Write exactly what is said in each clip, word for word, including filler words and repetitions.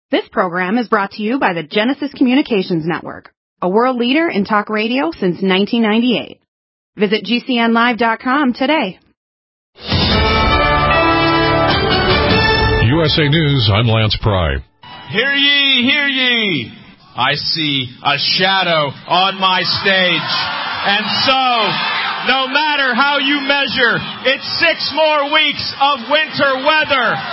This program is brought to you by the Genesis Communications Network, a world leader in talk radio since nineteen ninety-eight. Visit G C N live dot com today. U S A News, I'm Lance Pry. Hear ye, hear ye. I see a shadow on my stage. And so, no matter how you measure, it's six more weeks of winter weather.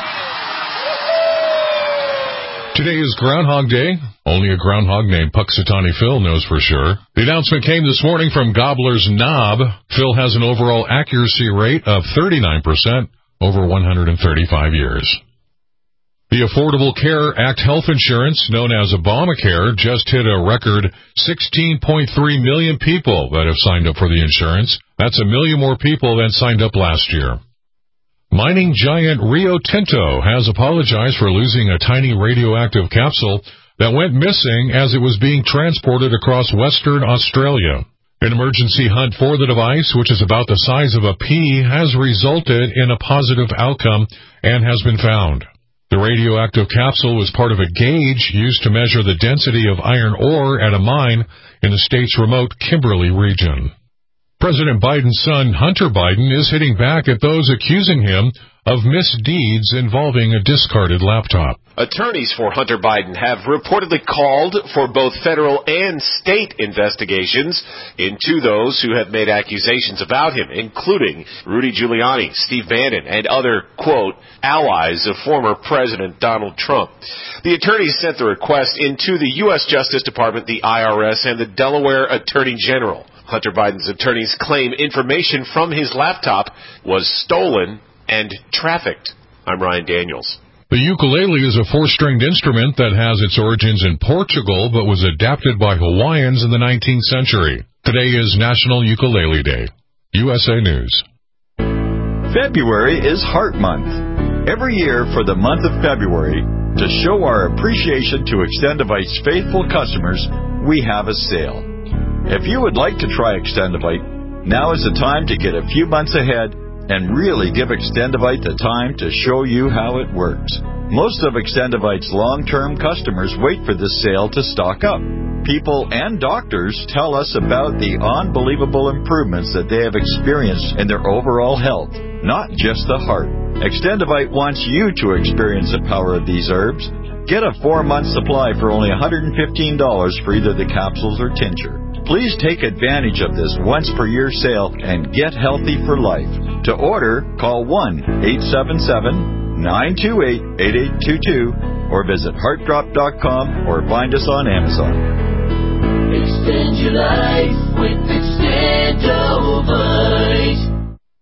Today is Groundhog Day. Only a groundhog named Puxatawny Phil knows for sure. The announcement came this morning from Gobbler's Knob. Phil has an overall accuracy rate of thirty-nine percent over one hundred thirty-five years. The Affordable Care Act health insurance, known as Obamacare, just hit a record sixteen point three million people that have signed up for the insurance. That's a million more people than signed up last year. Mining giant Rio Tinto has apologized for losing a tiny radioactive capsule that went missing as it was being transported across Western Australia. An emergency hunt for the device, which is about the size of a pea, has resulted in a positive outcome and has been found. The radioactive capsule was part of a gauge used to measure the density of iron ore at a mine in the state's remote Kimberley region. President Biden's son, Hunter Biden, is hitting back at those accusing him of misdeeds involving a discarded laptop. Attorneys for Hunter Biden have reportedly called for both federal and state investigations into those who have made accusations about him, including Rudy Giuliani, Steve Bannon, and other, quote, allies of former President Donald Trump. The attorneys sent the request into the U S Justice Department, the I R S, and the Delaware Attorney General. Hunter Biden's attorneys claim information from his laptop was stolen and trafficked. I'm Ryan Daniels. The ukulele is a four-stringed instrument that has its origins in Portugal but was adapted by Hawaiians in the nineteenth century. Today is National Ukulele Day. U S A News. February is Heart Month. Every year for the month of February, to show our appreciation to Extendivite's faithful customers, we have a sale. If you would like to try Extendivite, now is the time to get a few months ahead and really give Extendivite the time to show you how it works. Most of Extendivite's long-term customers wait for this sale to stock up. People and doctors tell us about the unbelievable improvements that they have experienced in their overall health, not just the heart. Extendivite wants you to experience the power of these herbs. Get a four-month supply for only one hundred fifteen dollars for either the capsules or tincture. Please take advantage of this once-per-year sale and get healthy for life. To order, call one eight seven seven, nine two eight, eight eight two two or visit heart drop dot com or find us on Amazon. Extend your life with Extendivite.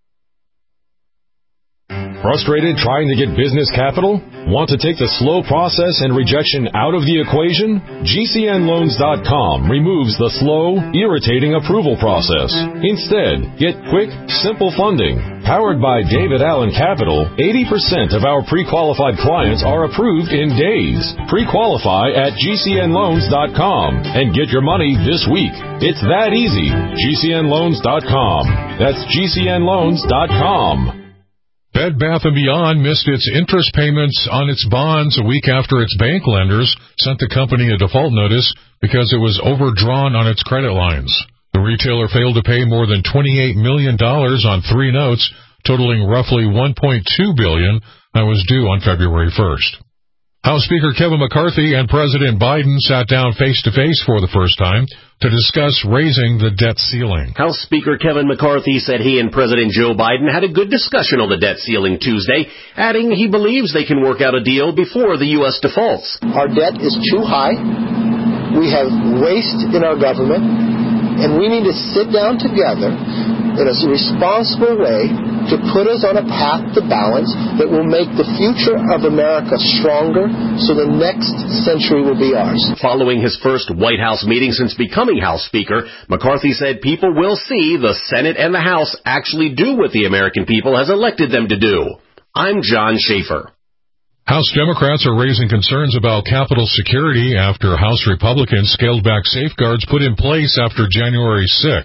Frustrated trying to get business capital? Want to take the slow process and rejection out of the equation? G C N loans dot com removes the slow, irritating approval process. Instead, get quick, simple funding. Powered by David Allen Capital, eighty percent of our pre-qualified clients are approved in days. Pre-qualify at G C N loans dot com and get your money this week. It's that easy. G C N loans dot com. That's G C N loans dot com. Bed Bath and Beyond missed its interest payments on its bonds a week after its bank lenders sent the company a default notice because it was overdrawn on its credit lines. The retailer failed to pay more than twenty-eight million dollars on three notes, totaling roughly one point two billion dollars that was due on February first. House Speaker Kevin McCarthy and President Biden sat down face-to-face for the first time to discuss raising the debt ceiling. House Speaker Kevin McCarthy said he and President Joe Biden had a good discussion on the debt ceiling Tuesday, adding he believes they can work out a deal before the U S defaults. Our debt is too high. We have waste in our government, and we need to sit down together in a responsible way to put us on a path to balance that will make the future of America stronger so the next century will be ours. Following his first White House meeting since becoming House Speaker, McCarthy said people will see the Senate and the House actually do what the American people has elected them to do. I'm John Schaefer. House Democrats are raising concerns about Capitol security after House Republicans scaled back safeguards put in place after January sixth.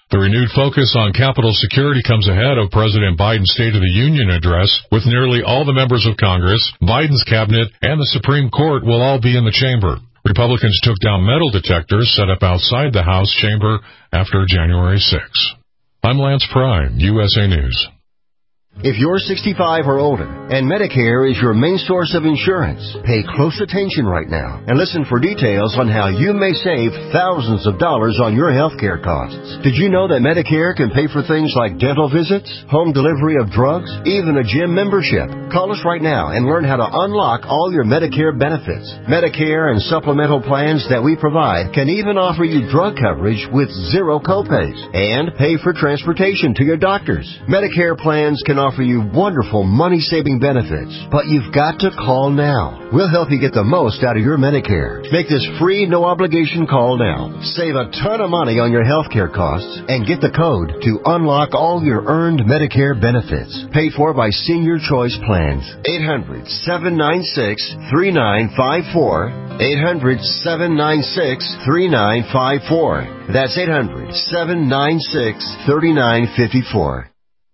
The renewed focus on Capitol security comes ahead of President Biden's State of the Union address, with nearly all the members of Congress, Biden's cabinet, and the Supreme Court will all be in the chamber. Republicans took down metal detectors set up outside the House chamber after January sixth. I'm Lance Prime, U S A News. If you're sixty-five or older and Medicare is your main source of insurance, pay close attention right now and listen for details on how you may save thousands of dollars on your health care costs. Did you know that Medicare can pay for things like dental visits, home delivery of drugs, even a gym membership? Call us right now and learn how to unlock all your Medicare benefits. Medicare and supplemental plans that we provide can even offer you drug coverage with zero copays and pay for transportation to your doctors. Medicare plans can offer you wonderful money-saving benefits, but you've got to call now. We'll help you get the most out of your Medicare. Make this free, no-obligation call now. Save a ton of money on your health care costs and get the code to unlock all your earned Medicare benefits. Paid for by Senior Choice Plans. eight hundred, seven nine six, three nine five four. eight hundred, seven nine six, three nine five four. That's eight hundred, seven nine six, three nine five four.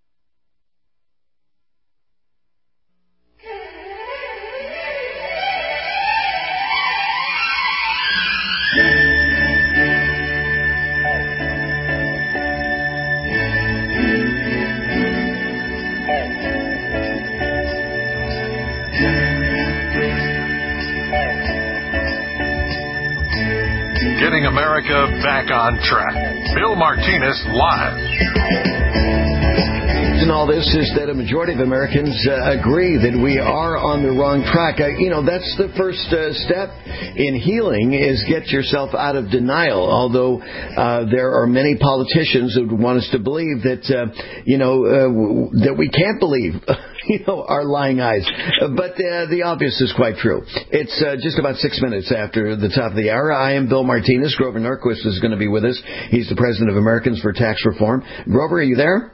Getting America back on track. Bill Martinez live. And all this is that a majority of Americans uh, agree that we are on the wrong track. Uh, you know, that's the first uh, step in healing, is get yourself out of denial. Although uh, there are many politicians who want us to believe that, uh, you know, uh, that we can't believe, you know, our lying eyes. Uh, but uh, the obvious is quite true. It's uh, just about six minutes after the top of the hour. I am Bill Martinez. Grover Norquist is going to be with us. He's the president of Americans for Tax Reform. Grover, are you there?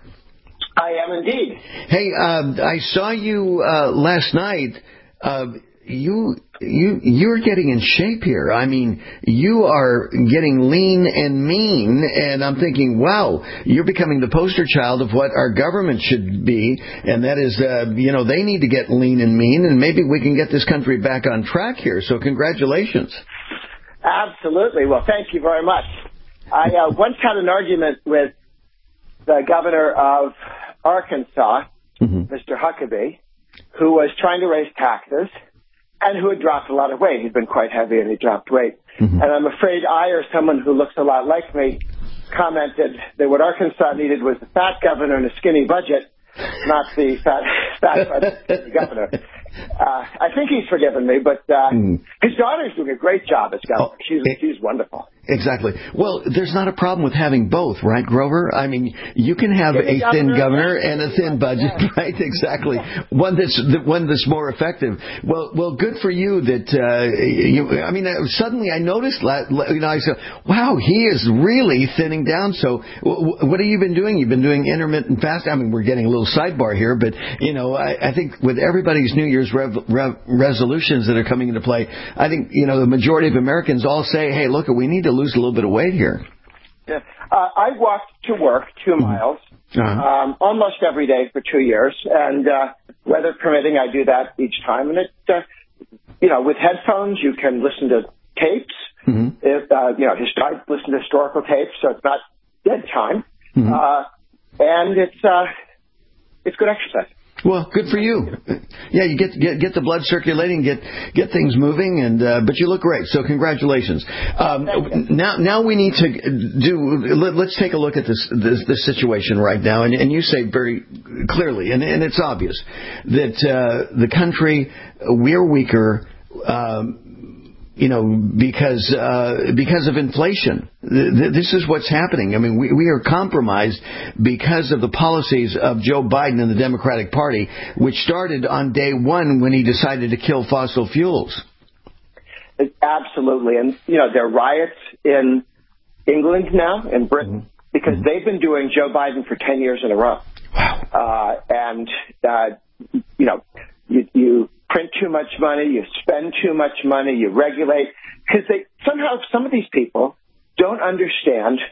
I am indeed. Hey, uh, I saw you uh, last night. Uh, you you you're getting in shape here. I mean, you are getting lean and mean, and I'm thinking, wow, you're becoming the poster child of what our government should be, and that is, uh, you know, they need to get lean and mean, and maybe we can get this country back on track here. So congratulations. Absolutely. Well, thank you very much. I uh, once had an argument with the governor of Arkansas, mm-hmm. Mister Huckabee, who was trying to raise taxes and who had dropped a lot of weight. He'd been quite heavy and he dropped weight. Mm-hmm. And I'm afraid I, or someone who looks a lot like me, commented that what Arkansas needed was a fat governor and a skinny budget, not the fat, fat budget governor. Uh, I think he's forgiven me, but uh, mm. his daughter's doing a great job as governor. Oh, she's, it, she's wonderful. Exactly. Well, there's not a problem with having both, right, Grover? I mean, you can have a thin governor and a thin budget, right? Exactly. One that's one that's more effective. Well, well, good for you that uh, you. I mean, suddenly I noticed, you know, I said, wow, he is really thinning down. So, what have you been doing? You've been doing intermittent fasting. I mean, we're getting a little sidebar here, but you know, I, I think with everybody's New Year's Rev, rev, resolutions that are coming into play, I think you know the majority of Americans all say, hey, look, we need to lose a little bit of weight here. Yeah. Uh, I walked to work two miles uh-huh. um, almost every day for two years, and uh, weather permitting, I do that each time. And it, uh, you know, with headphones, you can listen to tapes. Mm-hmm. If, uh, you know, histor- listen to historical tapes, so it's not dead time. Mm-hmm. Uh, and it's uh, it's good exercise. Well, good for you. Yeah, you get get get the blood circulating, get get things moving, and uh, but you look great. So congratulations. Um, now, now we need to do. Let, let's take a look at this this, this situation right now, and, and you say very clearly, and, and it's obvious that uh, the country, we're weaker. Um, You know, because uh, because of inflation. Th- this is what's happening. I mean, we, we are compromised because of the policies of Joe Biden and the Democratic Party, which started on day one when he decided to kill fossil fuels. Absolutely. And, you know, there are riots in England now, in Britain, mm-hmm. because mm-hmm. they've been doing Joe Biden for ten years in a row. Wow. Uh, and, uh, you know, you... you print too much money, you spend too much money, you regulate, because they somehow some of these people don't understand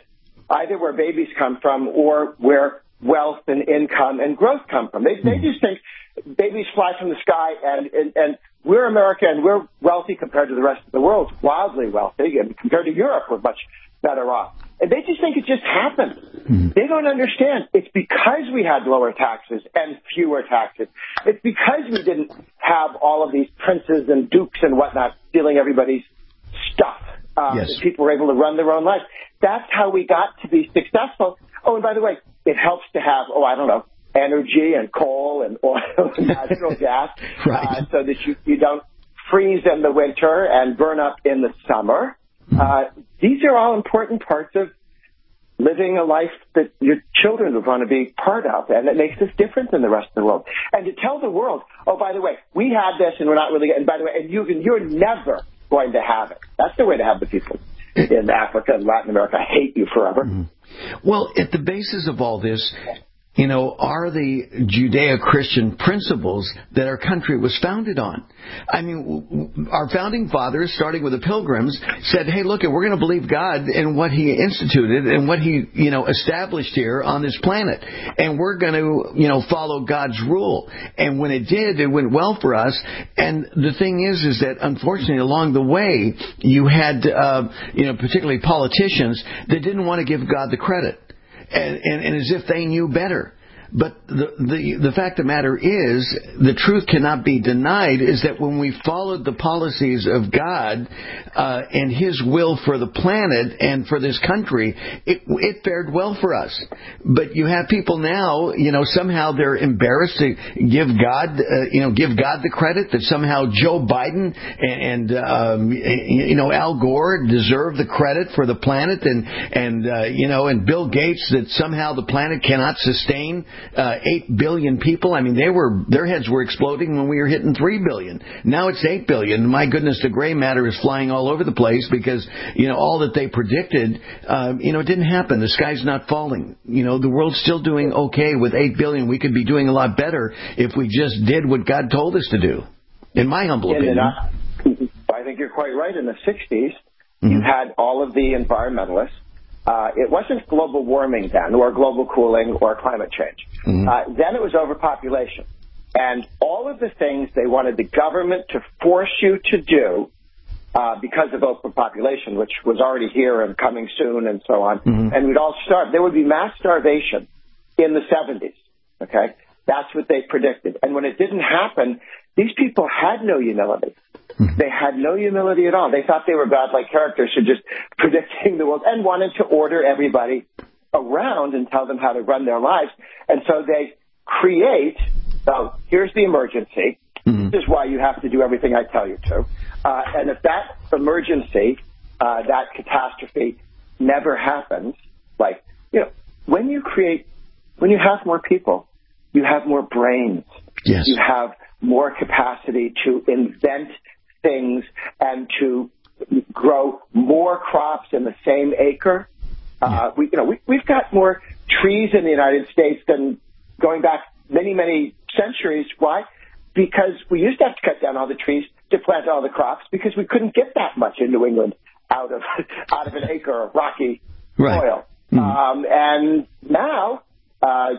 either where babies come from or where wealth and income and growth come from. They, they just think babies fly from the sky, and, and, and we're America, and we're wealthy compared to the rest of the world, wildly wealthy, and compared to Europe, we're much better off. And they just think it just happened. Mm-hmm. They don't understand. It's because we had lower taxes and fewer taxes. It's because we didn't have all of these princes and dukes and whatnot stealing everybody's stuff. Um, yes. That people were able to run their own lives. That's how we got to be successful. Oh, and by the way, it helps to have, oh, I don't know, energy and coal and oil and natural gas, right. uh, so that you, you don't freeze in the winter and burn up in the summer. Uh, these are all important parts of living a life that your children would want to be part of, and it makes us different than the rest of the world. And to tell the world, oh, by the way, we had this and we're not really, and by the way, and you, you're never going to have it. That's the way to have the people in Africa and Latin America hate you forever. Mm-hmm. Well, at the basis of all this, you know, are the Judeo-Christian principles that our country was founded on. I mean, our founding fathers, starting with the Pilgrims, said, hey, look, we're going to believe God in what He instituted and what He, you know, established here on this planet. And we're going to, you know, follow God's rule. And when it did, it went well for us. And the thing is, is that unfortunately, along the way, you had, uh, you know, particularly politicians that didn't want to give God the credit. And, and, and as if they knew better. But the, the the fact of the matter is, the truth cannot be denied, is that when we followed the policies of God uh, and His will for the planet and for this country, it, it fared well for us. But you have people now, you know, somehow they're embarrassed to give God, uh, you know, give God the credit that somehow Joe Biden and, and um, you know, Al Gore deserve the credit for the planet, and and uh, you know, and Bill Gates, that somehow the planet cannot sustain Uh, eight billion people. I mean, they were their heads were exploding when we were hitting three billion. Now it's eight billion. My goodness, the gray matter is flying all over the place because, you know, all that they predicted, uh, you know, it didn't happen. The sky's not falling. You know, the world's still doing okay with eight billion. We could be doing a lot better if we just did what God told us to do, in my humble and opinion. I, I think you're quite right. In the sixties, mm-hmm. you had all of the environmentalists. Uh, it wasn't global warming then, or global cooling, or climate change. Mm-hmm. Uh, then it was overpopulation. And all of the things they wanted the government to force you to do uh, because of overpopulation, which was already here and coming soon and so on, mm-hmm. and we'd all starve. There would be mass starvation in the seventies, okay? That's what they predicted. And when it didn't happen, these people had no humility. They had no humility at all. They thought they were godlike characters who just predicting the world and wanted to order everybody around and tell them how to run their lives. And so they create, so here's the emergency. Mm-hmm. This is why you have to do everything I tell you to. Uh, and if that emergency, uh, that catastrophe never happens, like, you know, when you create, when you have more people, you have more brains. Yes. You have more capacity to invent things and to grow more crops in the same acre. Uh, we, you know, we, we've got more trees in the United States than going back many, many centuries. Why? Because we used to have to cut down all the trees to plant all the crops because we couldn't get that much in New England out of out of an acre of rocky right. soil. Mm-hmm. Um, and now uh,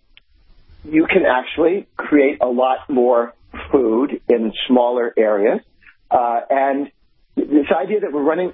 you can actually create a lot more food in smaller areas. Uh, and this idea that we're running,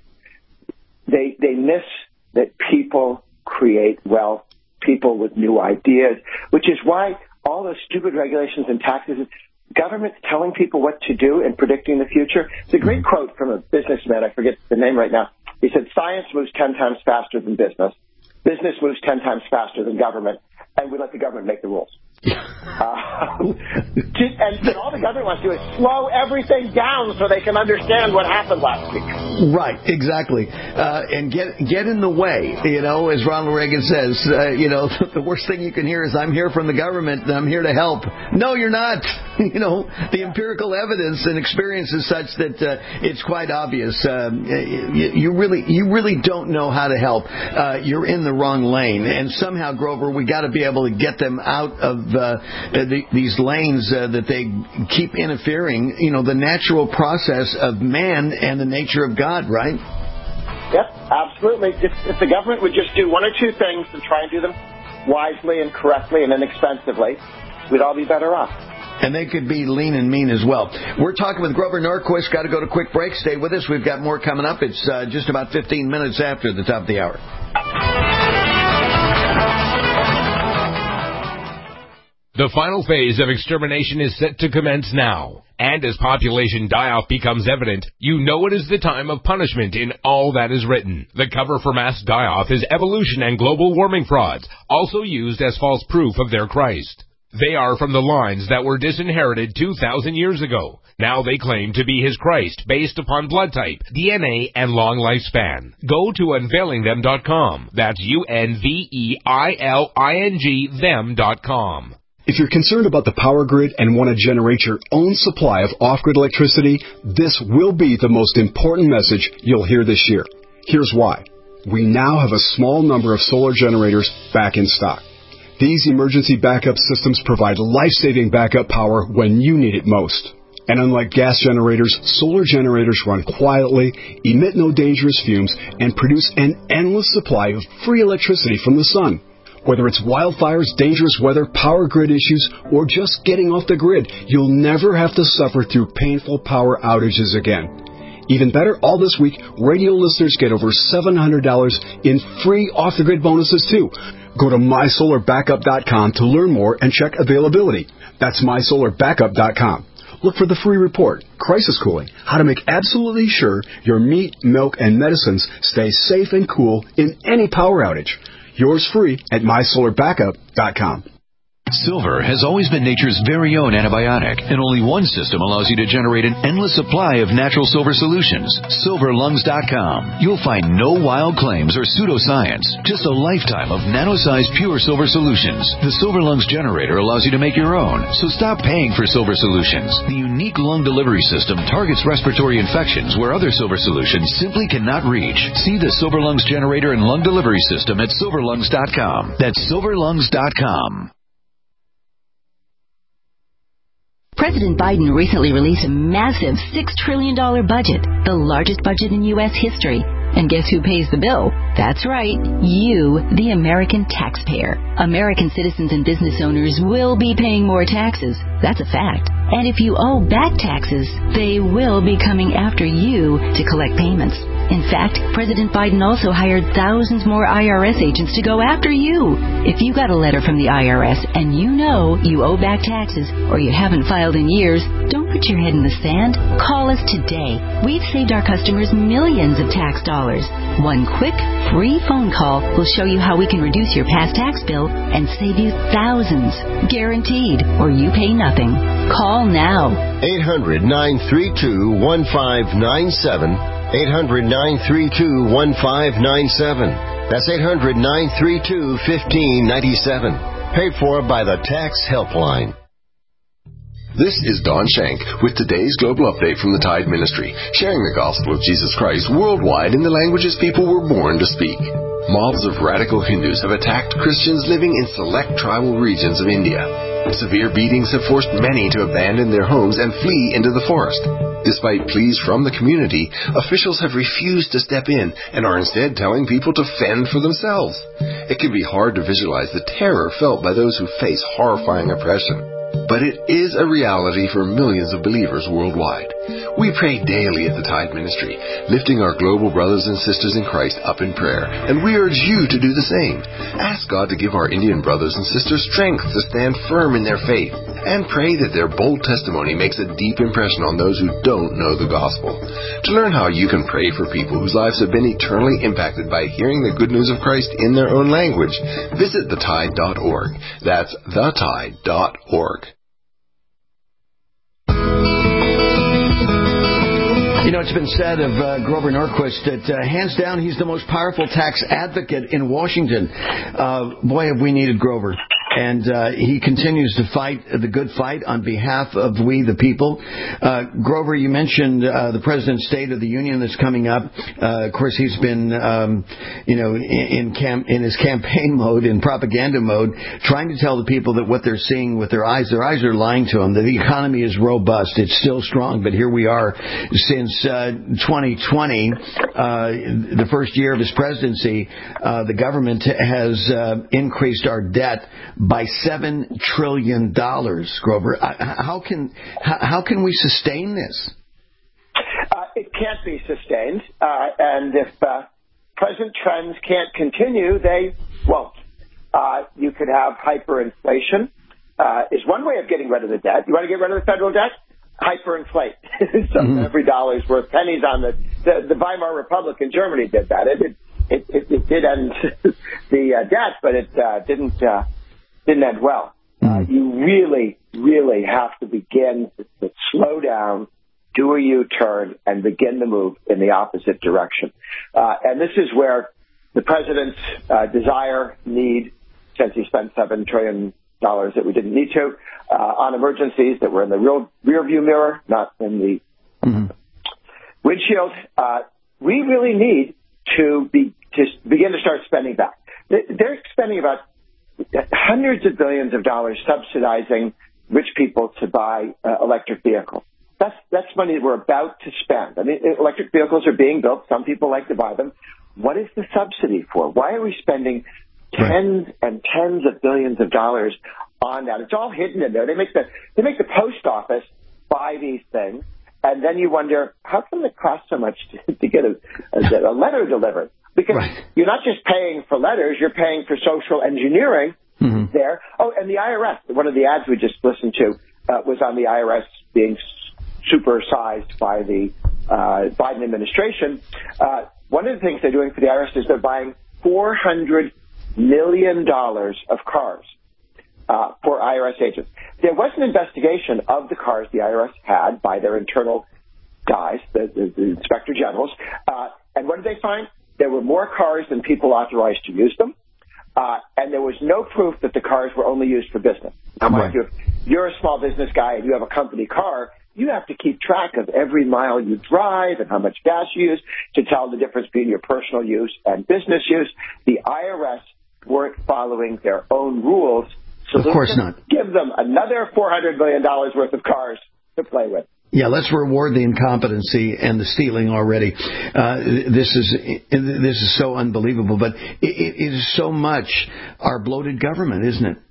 they they miss that people create wealth, people with new ideas, which is why all those stupid regulations and taxes, government's telling people what to do and predicting the future. It's a great quote from a businessman, I forget the name right now. He said, science moves ten times faster than business. Business moves ten times faster than government, and we let the government make the rules. uh, and, and all the government wants to do is slow everything down so they can understand what happened last week. Right, exactly. Uh, and get get in the way, you know, as Ronald Reagan says, uh, you know, the worst thing you can hear is, I'm here from the government and I'm here to help. No, you're not. You know, the empirical evidence and experience is such that uh, it's quite obvious. Um, you, you really you really don't know how to help. Uh, you're in the wrong lane. And somehow, Grover, we got to be able to get them out of uh, the, these lanes uh, that they keep interfering, you know, the natural process of man and the nature of God, right? Yep, absolutely. If, if the government would just do one or two things and try and do them wisely and correctly and inexpensively, we'd all be better off. And they could be lean and mean as well. We're talking with Grover Norquist. Got to go to a quick break. Stay with us. We've got more coming up. It's uh, just about fifteen minutes after the top of the hour. The final phase of extermination is set to commence now. And as population die-off becomes evident, you know it is the time of punishment in all that is written. The cover for mass die-off is evolution and global warming frauds, also used as false proof of their Christ. They are from the lines that were disinherited two thousand years ago. Now they claim to be his Christ based upon blood type, D N A, and long lifespan. Go to unveiling them dot com. That's U N V E I L I N G them dot com. If you're concerned about the power grid and want to generate your own supply of off-grid electricity, this will be the most important message you'll hear this year. Here's why. We now have a small number of solar generators back in stock. These emergency backup systems provide life-saving backup power when you need it most. And unlike gas generators, solar generators run quietly, emit no dangerous fumes, and produce an endless supply of free electricity from the sun. Whether it's wildfires, dangerous weather, power grid issues, or just getting off the grid, you'll never have to suffer through painful power outages again. Even better, all this week, radio listeners get over seven hundred dollars in free off-the-grid bonuses, too. Go to my solar backup dot com to learn more and check availability. That's my solar backup dot com. Look for the free report, Crisis Cooling, how to make absolutely sure your meat, milk, and medicines stay safe and cool in any power outage. Yours free at my solar backup dot com. Silver has always been nature's very own antibiotic, and only one system allows you to generate an endless supply of natural silver solutions. silver lungs dot com. You'll find no wild claims or pseudoscience, just a lifetime of nano-sized pure silver solutions. The Silver Lungs generator allows you to make your own, so stop paying for silver solutions. The unique lung delivery system targets respiratory infections where other silver solutions simply cannot reach. See the Silver Lungs generator and lung delivery system at silver lungs dot com. That's silver lungs dot com. President Biden recently released a massive six trillion dollars budget, the largest budget in U S history. And guess who pays the bill? That's right, you, the American taxpayer. American citizens and business owners will be paying more taxes. That's a fact. And if you owe back taxes, they will be coming after you to collect payments. In fact, President Biden also hired thousands more I R S agents to go after you. If you got a letter from the I R S and you know you owe back taxes or you haven't filed in years, don't put your head in the sand. Call us today. We've saved our customers millions of tax dollars. One quick, free phone call will show you how we can reduce your past tax bill and save you thousands. Guaranteed, or you pay nothing. Call now. eight hundred, nine three two, one five nine seven. eight hundred, nine three two, one five nine seven. That's eight hundred, nine three two, one five nine seven. Paid for by the Tax Helpline. This is Don Shank with today's Global Update from the Tide Ministry, sharing the gospel of Jesus Christ worldwide in the languages people were born to speak. Mobs of radical Hindus have attacked Christians living in select tribal regions of India. Severe beatings have forced many to abandon their homes and flee into the forest. Despite pleas from the community, officials have refused to step in and are instead telling people to fend for themselves. It can be hard to visualize the terror felt by those who face horrifying oppression. But it is a reality for millions of believers worldwide. We pray daily at the Tide Ministry, lifting our global brothers and sisters in Christ up in prayer, and we urge you to do the same. Ask God to give our Indian brothers and sisters strength to stand firm in their faith, and pray that their bold testimony makes a deep impression on those who don't know the gospel. To learn how you can pray for people whose lives have been eternally impacted by hearing the good news of Christ in their own language, visit the tide dot org. That's the tide dot org. You know, it's been said of uh, Grover Norquist that uh, hands down he's the most powerful tax advocate in Washington. Uh, boy, have we needed Grover. and uh, he continues to fight the good fight on behalf of we the people. Uh, Grover, you mentioned uh, the President's State of the Union that's coming up. Uh, of course, he's been, um, you know, in in, cam- in his campaign mode, in propaganda mode, trying to tell the people that what they're seeing with their eyes, their eyes are lying to them. That the economy is robust, it's still strong, but here we are since uh, twenty twenty, uh, the first year of his presidency. Uh, the government has uh, increased our debt by seven trillion dollars. Grover, how can how can we sustain this? Uh, it can't be sustained, uh, and if uh, present trends can't continue, they won't. Uh, you could have hyperinflation. Uh, is one way of getting rid of the debt. You want to get rid of the federal debt? Hyperinflate. so mm-hmm. every dollar is worth pennies on the, the, the Weimar Republic in Germany did that. It, it, it, it did end the uh, debt, but it uh, didn't, uh, didn't end well. Uh, you really, really have to begin to, to slow down, do a U-turn, and begin to move in the opposite direction. Uh, and this is where the president's uh, desire, need, since he spent seven trillion dollars that we didn't need to, uh, on emergencies that were in the real rear view mirror, not in the mm-hmm. windshield, uh, we really need to be to begin to start spending back. They're spending about hundreds of billions of dollars subsidizing rich people to buy uh, electric vehicles. That's that's money that we're about to spend. I mean, electric vehicles are being built. Some people like to buy them. What is the subsidy for? Why are we spending tens and tens of billions of dollars on that? It's all hidden in there. They make the they make the post office buy these things, and then you wonder, how come it costs so much to, to get a, a, a letter delivered? Because right. you're not just paying for letters, you're paying for social engineering mm-hmm. there. Oh, and the I R S, one of the ads we just listened to uh, was on the I R S being supersized by the uh, Biden administration. Uh, one of the things they're doing for the I R S is they're buying four hundred million dollars of cars uh, for I R S agents. There was an investigation of the cars the I R S had by their internal guys, the, the, the inspector generals, uh, and what did they find? There were more cars than people authorized to use them, uh, and there was no proof that the cars were only used for business. Now, mind you, if you're a small business guy and you have a company car, you have to keep track of every mile you drive and how much gas you use to tell the difference between your personal use and business use. The I R S weren't following their own rules. So of course not. Give them another four hundred million dollars worth of cars to play with. Yeah, let's reward the incompetency and the stealing already. Uh, this is this is so unbelievable, but it, it is so much our bloated government, isn't it?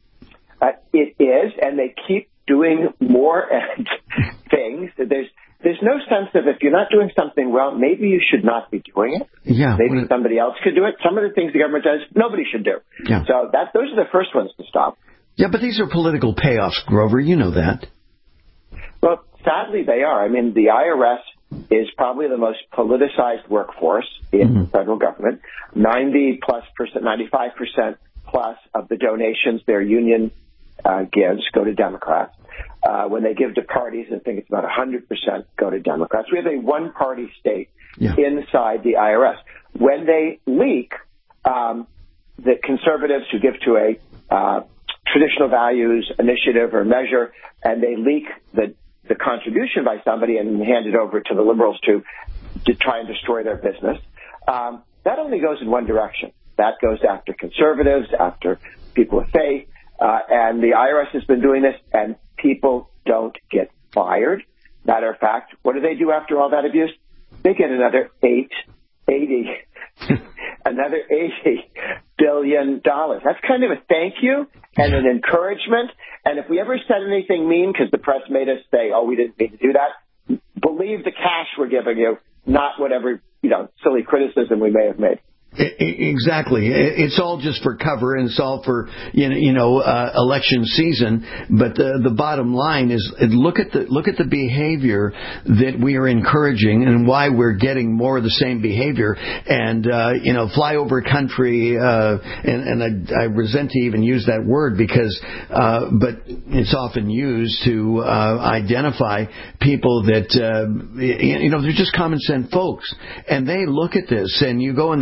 Uh, it is, and they keep doing more and things. There's there's no sense of if you're not doing something well, maybe you should not be doing it. Yeah, maybe well, somebody else could do it. Some of the things the government does, nobody should do. Yeah. So that those are the first ones to stop. Yeah, but these are political payoffs, Grover. You know that. Well, sadly, they are. I mean, the I R S is probably the most politicized workforce in mm-hmm. the federal government. ninety plus percent, ninety-five percent plus of the donations their union uh, gives go to Democrats. Uh, when they give to parties, I think it's about one hundred percent go to Democrats. We have a one-party state yeah. inside the I R S. When they leak, um, the conservatives who give to a uh, traditional values initiative or measure, and they leak the the contribution by somebody and hand it over to the liberals to to try and destroy their business, um, that only goes in one direction. That goes after conservatives, after people with faith, uh, and the I R S has been doing this, and people don't get fired. Matter of fact, what do they do after all that abuse? They get another eight, eighty, another eighty billion dollars. That's kind of a thank you and an encouragement. And if we ever said anything mean, because the press made us say, oh, we didn't mean to do that, believe the cash we're giving you, not whatever, you know, silly criticism we may have made. Exactly. It's all just for cover, and it's all for you know, you know uh, election season. But the the bottom line is look at the look at the behavior that we are encouraging, and why we're getting more of the same behavior. And uh, you know, flyover country. Uh, and and I, I resent to even use that word because, uh, but it's often used to uh, identify people that uh, you know they're just common sense folks, and they look at this. And you go in the coffee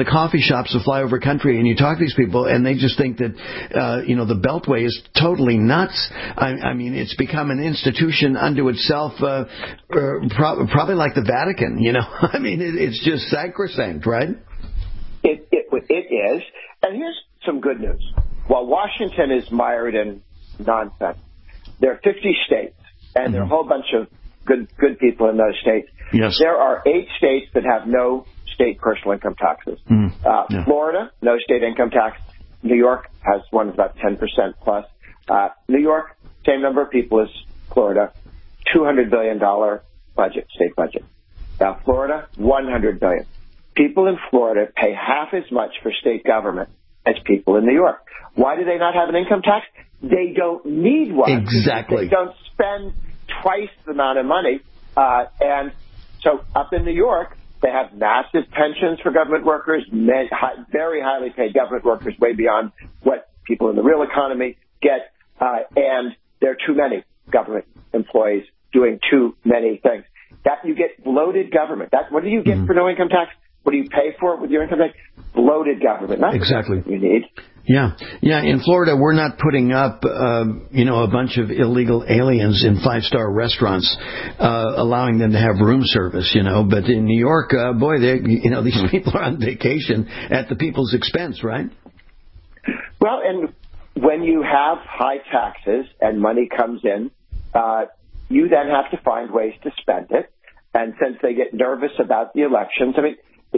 shops, the flyover country, and you talk to these people, and they just think that, uh, you know, the Beltway is totally nuts. I, I mean, it's become an institution unto itself, uh, uh, pro- probably like the Vatican, you know. I mean, it, it's just sacrosanct, right? It, it, it is. And here's some good news. While Washington is mired in nonsense, there are fifty states, and mm-hmm. there are a whole bunch of good good people in those states. Yes. There are eight states that have no state personal income taxes. Mm. Uh, Yeah. Florida, no state income tax. New York has one that's about ten percent plus. Uh, New York, same number of people as Florida, two hundred billion dollars budget, state budget. Now, Florida, one hundred billion dollars. People in Florida pay half as much for state government as people in New York. Why do they not have an income tax? They don't need one. Exactly. They don't spend twice the amount of money. Uh, and so up in New York, they have massive pensions for government workers, very highly paid government workers, way beyond what people in the real economy get. Uh, and there are too many government employees doing too many things. That you get bloated government. That what do you get mm-hmm. for no income tax? What do you pay for with your income tax? Bloated government. Not exactly. What you need. Yeah, yeah. In Florida, we're not putting up, uh, you know, a bunch of illegal aliens in five-star restaurants, uh, allowing them to have room service, you know. But in New York, uh, boy, they, you know, these people are on vacation at the people's expense, right? Well, and when you have high taxes and money comes in, uh, you then have to find ways to spend it. And since they get nervous about the elections, I mean,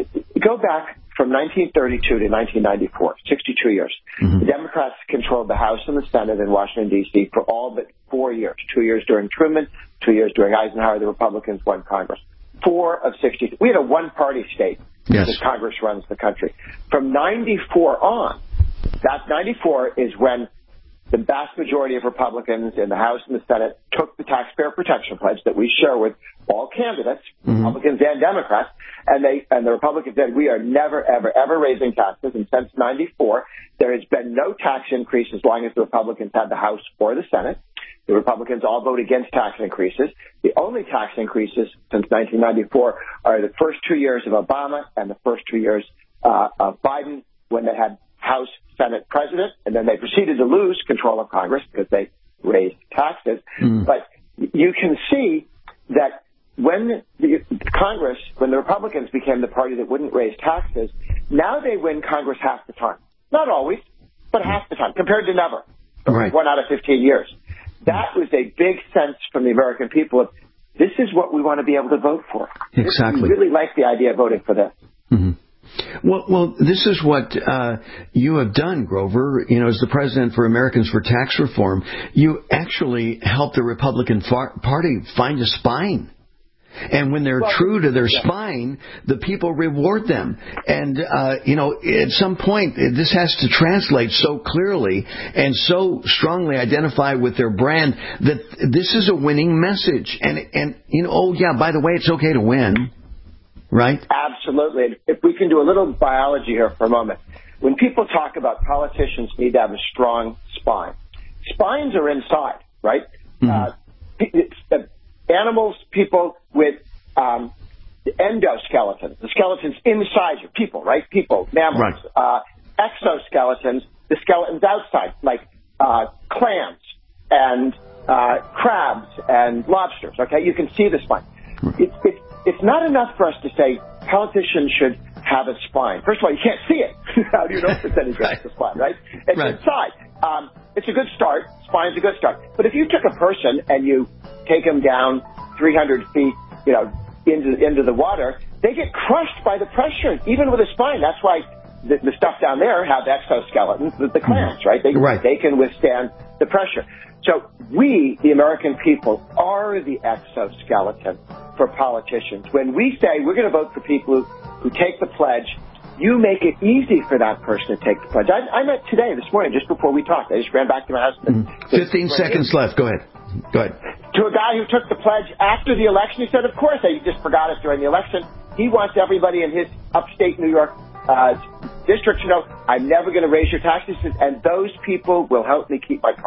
go back from nineteen thirty-two to nineteen ninety-four, sixty-two years. Mm-hmm. The Democrats controlled the House and the Senate in Washington, D C for all but four years. Two years during Truman, two years during Eisenhower. The Republicans won Congress. Four of sixty. We had a one-party state yes. because Congress runs the country. From ninety-four on, that ninety-four is when the vast majority of Republicans in the House and the Senate took the Taxpayer Protection Pledge that we share with all candidates, mm-hmm. Republicans and Democrats, and they and the Republicans said we are never, ever, ever raising taxes. And since ninety-four, there has been no tax increase as long as the Republicans had the House or the Senate. The Republicans all vote against tax increases. The only tax increases since nineteen ninety-four are the first two years of Obama and the first two years uh, of Biden when they had House, Senate, President, and then they proceeded to lose control of Congress because they raised taxes. Mm. But you can see that when the Congress, when the Republicans became the party that wouldn't raise taxes, now they win Congress half the time. Not always, but half the time, compared to never. Right. One out of fifteen years. That was a big sense from the American people of, this is what we want to be able to vote for. Exactly. We really like the idea of voting for this. Mm-hmm. Well, well, this is what uh, you have done, Grover. You know, as the president for Americans for Tax Reform, you actually helped the Republican far- Party find a spine. And when they're well, true to their yeah. spine, the people reward them. And, uh, you know, at some point, this has to translate so clearly and so strongly identify with their brand that this is a winning message. And, and you know, oh, yeah, by the way, it's okay to win. Right? Absolutely. If we can do a little biology here for a moment. When people talk about politicians need to have a strong spine, spines are inside, right? Mm-hmm. Uh, it's, uh, animals, people with um, endoskeletons, the skeletons inside you, people, right? People, mammals. Right. Uh, exoskeletons, the skeletons outside, like uh, clams and uh, crabs and lobsters, okay? You can see the spine. It's, it's, it's not enough for us to say politicians should have a spine. First of all, you can't see it. How do you know if it's any good right. the spine, right? It's right. inside. Um, it's a good start. Spine's a good start. But if you took a person and you take them down three hundred feet, you know, into into the water, they get crushed by the pressure, even with a spine. That's why the, the stuff down there have exoskeletons, the, the clams, right? They, right? They can withstand the pressure. So we, the American people, are the exoskeleton for politicians. When we say we're going to vote for people who, who take the pledge, you make it easy for that person to take the pledge. I, I met today, this morning, just before we talked. I just ran back to my house. Mm. Fifteen seconds left. Go ahead. Go ahead. To a guy who took the pledge after the election, he said, of course, I just forgot it during the election. He wants everybody in his upstate New York uh, district to know, I'm never going to raise your taxes, and those people will help me keep my promise.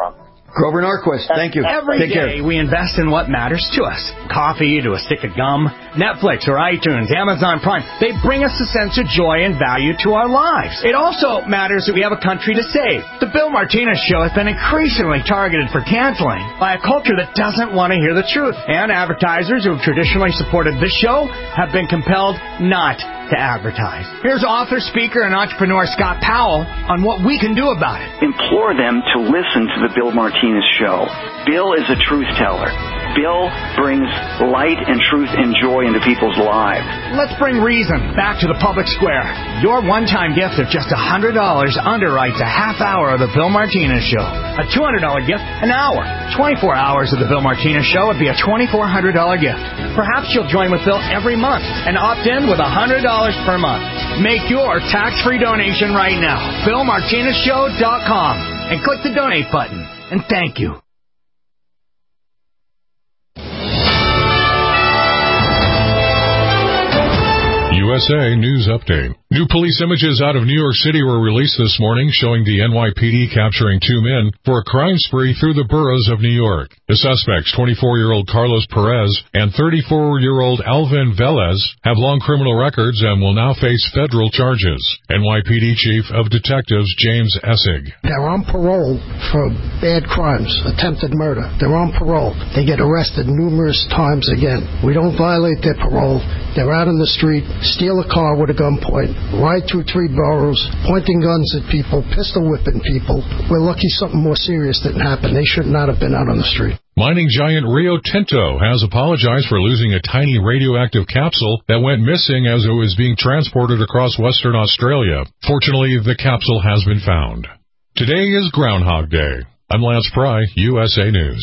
Grover Norquist, thank you. Every Take day care. we invest in what matters to us. Coffee to a stick of gum, Netflix or iTunes, Amazon Prime. They bring us a sense of joy and value to our lives. It also matters that we have a country to save. The Bill Martinez Show has been increasingly targeted for canceling by a culture that doesn't want to hear the truth. And advertisers who have traditionally supported this show have been compelled not to advertise. Here's author, speaker, and entrepreneur Scott Powell on what we can do about it. Implore them to listen to the Bill Martinez Show. Bill is a truth teller. Bill brings light and truth and joy into people's lives. Let's bring reason back to the public square. Your one-time gift of just one hundred dollars underwrites a half hour of the Bill Martinez Show. A two hundred dollars gift, an hour. twenty-four hours of the Bill Martinez Show would be a two thousand four hundred dollars gift. Perhaps you'll join with Bill every month and opt in with one hundred dollars per month. Make your tax-free donation right now. Bill Martinez Show dot com and click the donate button. And thank you. U S A News Update. New police images out of New York City were released this morning showing the N Y P D capturing two men for a crime spree through the boroughs of New York. The suspects, twenty-four-year-old Carlos Perez and thirty-four-year-old Alvin Velez, have long criminal records and will now face federal charges. N Y P D Chief of Detectives James Essig. They're on parole for bad crimes, attempted murder. They're on parole. They get arrested numerous times again. We don't violate their parole. They're out on the street, steal a car with a gunpoint, ride through three boroughs, pointing guns at people, pistol whipping people. We're lucky something more serious didn't happen. They should not have been out on the street. Mining giant Rio Tinto has apologized for losing a tiny radioactive capsule that went missing as it was being transported across Western Australia. Fortunately, the capsule has been found. Today is Groundhog Day. I'm Lance Pry, U S A News.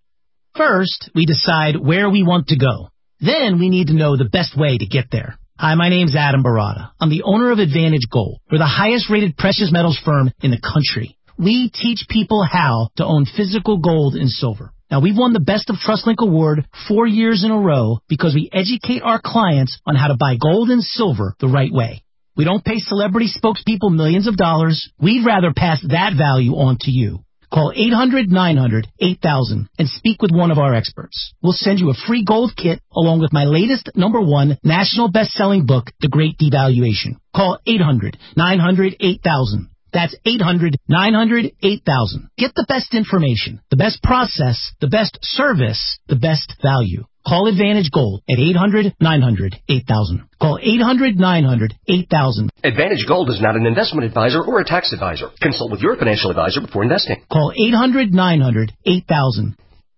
First, we decide where we want to go. Then we need to know the best way to get there. Hi, my name's Adam Barada. I'm the owner of Advantage Gold. We're the highest-rated precious metals firm in the country. We teach people how to own physical gold and silver. Now, we've won the Best of TrustLink Award four years in a row because we educate our clients on how to buy gold and silver the right way. We don't pay celebrity spokespeople millions of dollars. We'd rather pass that value on to you. Call eight hundred nine hundred eight thousand and speak with one of our experts. We'll send you a free gold kit along with my latest number one national best-selling book, The Great Devaluation. Call eight hundred nine hundred eight thousand. That's eight hundred nine hundred eight thousand. Get the best information, the best process, the best service, the best value. Call Advantage Gold at eight hundred nine hundred eight thousand. Call eight hundred nine hundred eight thousand. Advantage Gold is not an investment advisor or a tax advisor. Consult with your financial advisor before investing. Call eight hundred nine hundred eight thousand.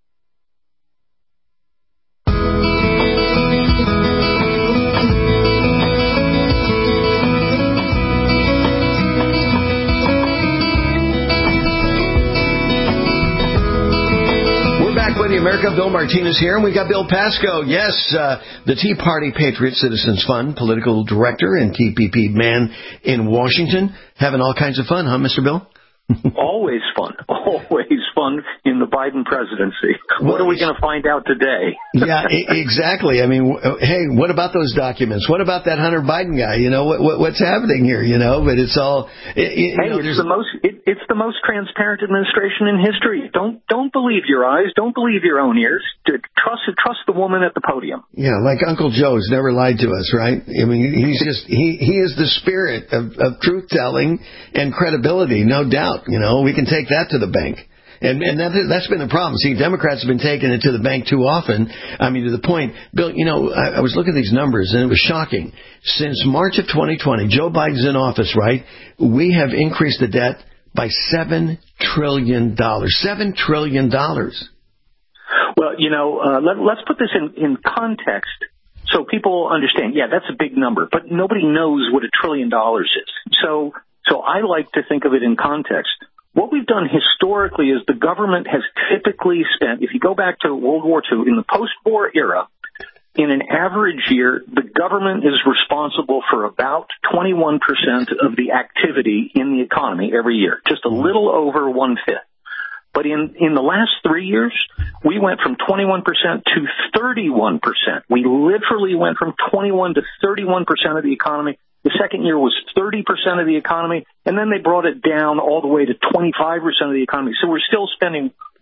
The America, Bill Martinez here, and we got Bill Pasco. Yes, uh, the Tea Party Patriot Citizens Fund, political director and T P P man in Washington, having all kinds of fun, huh, Mister Bill? Always fun. Always fun in the Biden presidency. What are we going to find out today? Yeah, I- exactly. I mean, w- hey, what about those documents? What about that Hunter Biden guy? You know, what, what, what's happening here? You know, but it's all. It, it, hey, you know, it's the most. It, it's the most transparent administration in history. Don't don't believe your eyes. Don't believe your own ears. Trust trust the woman at the podium. Yeah, like Uncle Joe's never lied to us, right? I mean, he's just he he is the spirit of, of truth telling and credibility, no doubt. You know, we can take that to the bank. And, and that, that's been the problem. See, Democrats have been taking it to the bank too often. I mean, to the point, Bill, you know, I, I was looking at these numbers, and it was shocking. Since March of twenty twenty, Joe Biden's in office, right? We have increased the debt by seven trillion dollars. seven trillion dollars. Well, you know, uh, let, let's put this in, in context so people understand. Yeah, that's a big number, but nobody knows what a trillion dollars is. So, so I like to think of it in context. What we've done historically is the government has typically spent, if you go back to World War Two, in the post-war era, in an average year, the government is responsible for about twenty-one percent of the activity in the economy every year, just a little over one-fifth. But in, in the last three years, we went from twenty-one percent to thirty-one percent. We literally went from twenty-one to thirty-one percent of the economy. The second year was thirty percent of the economy, and then they brought it down all the way to twenty-five percent of the economy. So we're still spending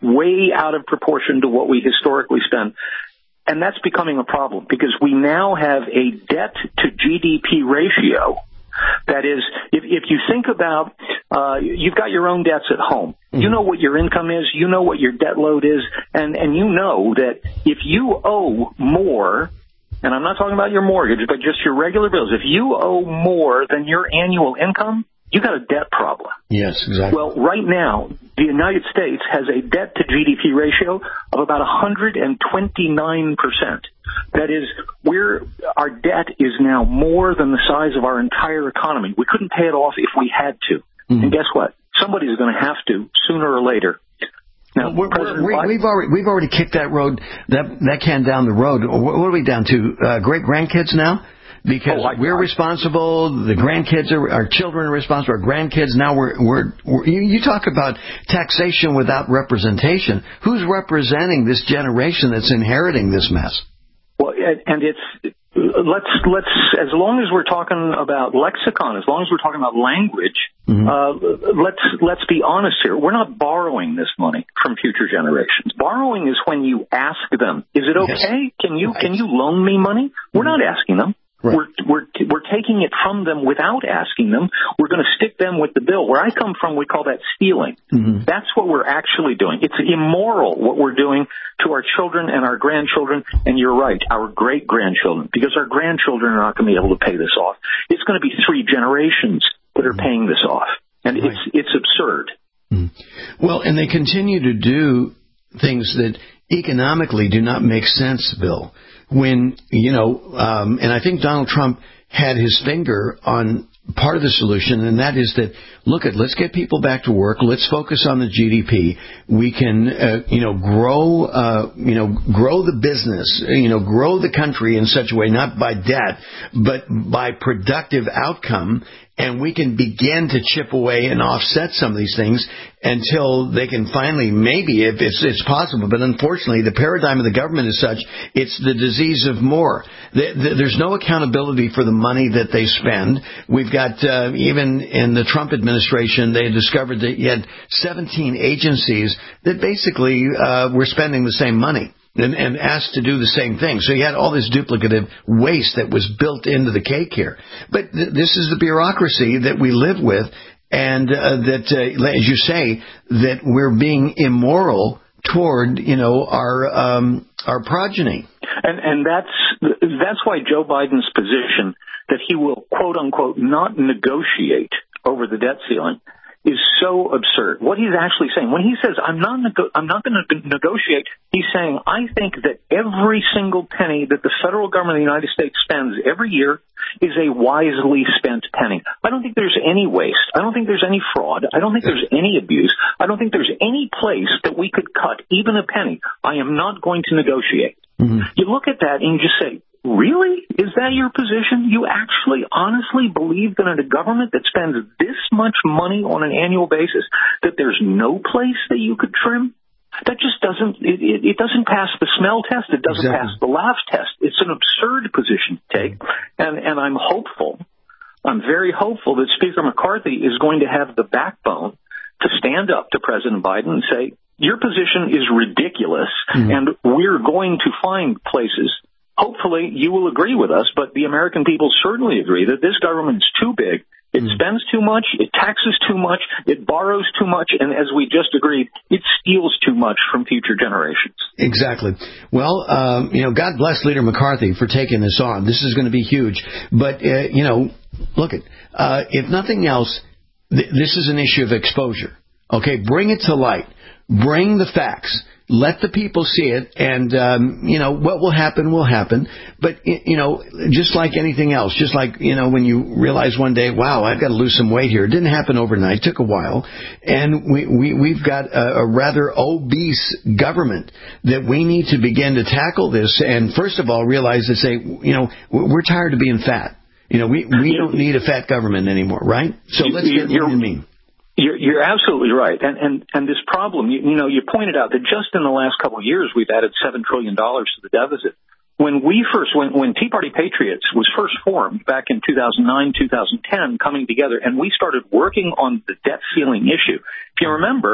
way out of proportion to what we historically spend. And that's becoming a problem because we now have a debt to G D P ratio. That is, if, if you think about, uh, you've got your own debts at home. Mm-hmm. You know what your income is. You know what your debt load is. And, and you know that if you owe more, and I'm not talking about your mortgage, but just your regular bills, if you owe more than your annual income, you got a debt problem. Yes, exactly. Well, right now, the United States has a debt to G D P ratio of about one hundred twenty-nine percent. That is, we're, our debt is now more than the size of our entire economy. We couldn't pay it off if we had to. Mm-hmm. And guess what? Somebody's going to have to sooner or later. Now, we're, we're, we've already we've already kicked that road that that can down the road. What are we down to? Uh, great grandkids now? Because oh, we're responsible, the grandkids are, our children are responsible, our grandkids, now we're, we're, we're you, you talk about taxation without representation. Who's representing this generation that's inheriting this mess? Well, and it's, let's, let's, as long as we're talking about lexicon, as long as we're talking about language, mm-hmm. uh, let's, let's be honest here. We're not borrowing this money from future generations. Borrowing is when you ask them, is it okay? Yes. Can you, right. can you loan me money? We're mm-hmm. not asking them. Right. We're, we're, we're taking it from them without asking them. We're going to stick them with the bill. Where I come from, we call that stealing. Mm-hmm. That's what we're actually doing. It's immoral what we're doing to our children and our grandchildren. And you're right, our great-grandchildren, because our grandchildren are not going to be able to pay this off. It's going to be three generations that are paying this off. And right. it's, it's absurd. Mm-hmm. Well, and they continue to do things that economically do not make sense, Bill. When, you know, um, and I think Donald Trump had his finger on part of the solution, and that is that, look, at let's get people back to work. Let's focus on the G D P. We can, uh, you know, grow, uh, you know, grow the business, you know, grow the country in such a way, not by debt, but by productive outcome. And we can begin to chip away and offset some of these things until they can finally, maybe, if it's, it's possible, but unfortunately the paradigm of the government is such, it's the disease of more. There's no accountability for the money that they spend. We've got, uh, even in the Trump administration, they discovered that you had seventeen agencies that basically uh, were spending the same money. And, and asked to do the same thing. So you had all this duplicative waste that was built into the cake here. But th- this is the bureaucracy that we live with, and uh, that, uh, as you say, that we're being immoral toward, you know, our um, our progeny. And and that's that's why Joe Biden's position that he will, quote unquote, not negotiate over the debt ceiling is so absurd. What he's actually saying, when he says, I'm not nego- I'm not going to negotiate, he's saying, I think that every single penny that the federal government of the United States spends every year is a wisely spent penny. I don't think there's any waste. I don't think there's any fraud. I don't think there's any abuse. I don't think there's any place that we could cut even a penny. I am not going to negotiate. Mm-hmm. You look at that and you just say, really? Is that your position? You actually honestly believe that in a government that spends this much money on an annual basis that there's no place that you could trim? That just doesn't, it, it, it doesn't pass the smell test. It doesn't exactly. pass the laugh test. It's an absurd position to take. And, and I'm hopeful, I'm very hopeful that Speaker McCarthy is going to have the backbone to stand up to President Biden and say, your position is ridiculous, mm-hmm. and we're going to find places. Hopefully you will agree with us, but the American people certainly agree that this government is too big. It mm. spends too much. It taxes too much. It borrows too much. And as we just agreed, it steals too much from future generations. Exactly. Well, um, you know, God bless Leader McCarthy for taking this on. This is going to be huge. But, uh, you know, look, at uh, if nothing else, th- this is an issue of exposure. Okay, bring it to light. Bring the facts. Let the people see it, and, um, you know, what will happen will happen. But, you know, just like anything else, just like, you know, when you realize one day, wow, I've got to lose some weight here. It didn't happen overnight. It took a while. And we, we, we've got a, a rather obese government that we need to begin to tackle this. And first of all, realize and say, you know, we're tired of being fat. You know, we, we don't need a fat government anymore, right? So let's get what you mean. You're, you're absolutely right. And, and, and this problem, you, you know, you pointed out that just in the last couple of years, we've added seven trillion dollars to the deficit. When we first, when, when Tea Party Patriots was first formed back in two thousand nine, two thousand ten, coming together, and we started working on the debt ceiling issue. If you remember,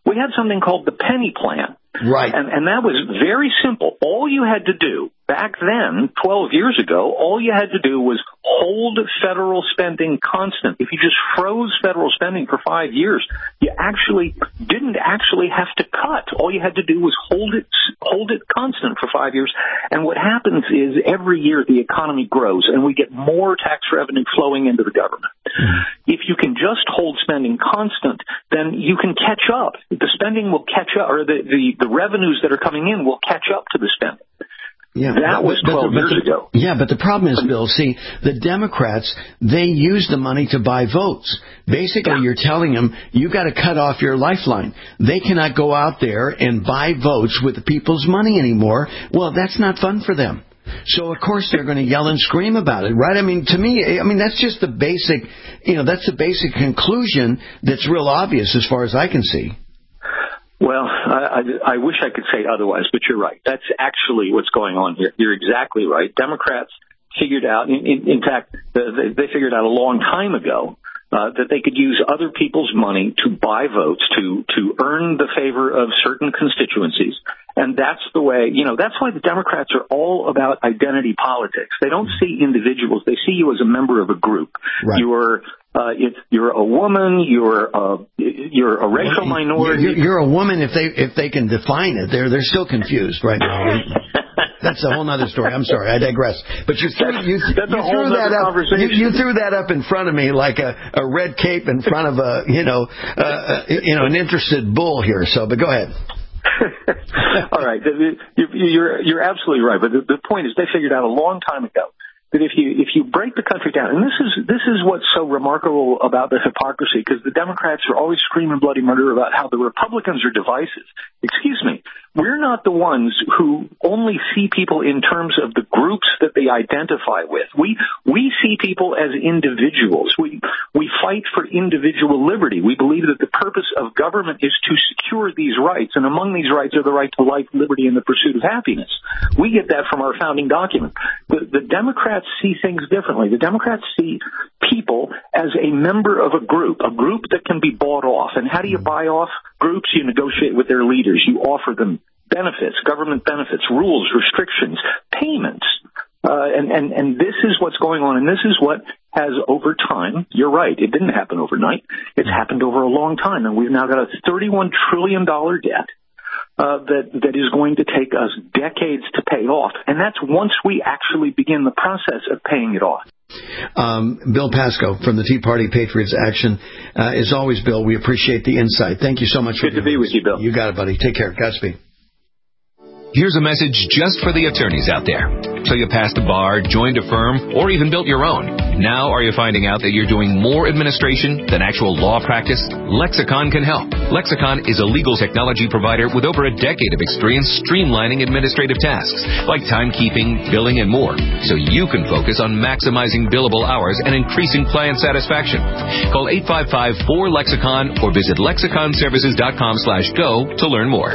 we had something called the penny plan. Right. And, and that was very simple. All you had to do back then, twelve years ago, all you had to do was hold federal spending constant. If you just froze federal spending for five years, you actually didn't actually have to cut. All you had to do was hold it, hold it constant for five years. And what happens is every year the economy grows and we get more tax revenue flowing into the government. Mm-hmm. If you can just hold spending constant, then you can catch up. The spending will catch up, or the, the, the revenues that are coming in will catch up to the spending. Yeah, that was twelve but, but, years but, ago. Yeah, but the problem is, Bill, see, the Democrats, they use the money to buy votes. Basically, yeah. You're telling them, you got to cut off your lifeline. They cannot go out there and buy votes with the people's money anymore. Well, that's not fun for them. So, of course, they're going to yell and scream about it, right? I mean, to me, I mean, that's just the basic, you know, that's the basic conclusion that's real obvious as far as I can see. Well, I, I, I wish I could say otherwise, but you're right. That's actually what's going on here. You're exactly right. Democrats figured out, in, in, in fact, they, they figured out a long time ago uh, that they could use other people's money to buy votes, to, to earn the favor of certain constituencies. And that's the way, you know, that's why the Democrats are all about identity politics. They don't see individuals. They see you as a member of a group. Right. You're Uh, if you're a woman, you're a, you're a racial minority. You're, you're a woman if they if they can define it. They're they're still confused right now. That's a whole other story. I'm sorry, I digress. But you threw you, That's you a whole threw that up. You, conversation. you threw that up in front of me like a, a red cape in front of a you know uh, uh, you know an interested bull here. So, but go ahead. All right, you're you're absolutely right. But the, the point is, they figured out a long time ago that if you if you break the country down, and this is this is what's so remarkable about the hypocrisy, because the Democrats are always screaming bloody murder about how the Republicans are divisive. Excuse me, we're not the ones who only see people in terms of the groups that they identify with. We we see people as individuals. We we fight for individual liberty. We believe that the purpose of government is to secure these rights, and among these rights are the right to life, liberty, and the pursuit of happiness. We get that from our founding document. The, the Democrats see things differently. The Democrats see people as a member of a group, a group that can be bought off. And how do you buy off groups? You negotiate with their leaders. You offer them benefits, government benefits, rules, restrictions, payments. Uh, and, and, and this is what's going on. And this is what has over time, you're right, it didn't happen overnight. It's happened over a long time. And we've now got a thirty-one trillion dollars debt. Uh, that that is going to take us decades to pay off, and that's once we actually begin the process of paying it off. Um, Bill Pasco from the Tea Party Patriots Action. Uh, as always, Bill, we appreciate the insight. Thank you so much. Good for to be with you, Bill. You got it, buddy. Take care. Godspeed. Here's a message just for the attorneys out there. So you passed a bar, joined a firm, or even built your own. Now are you finding out that you're doing more administration than actual law practice? Lexicon can help. Lexicon is a legal technology provider with over a decade of experience streamlining administrative tasks like timekeeping, billing, and more, so you can focus on maximizing billable hours and increasing client satisfaction. Call eight five five, four, lexicon or visit lexicon services dot com slash go to learn more.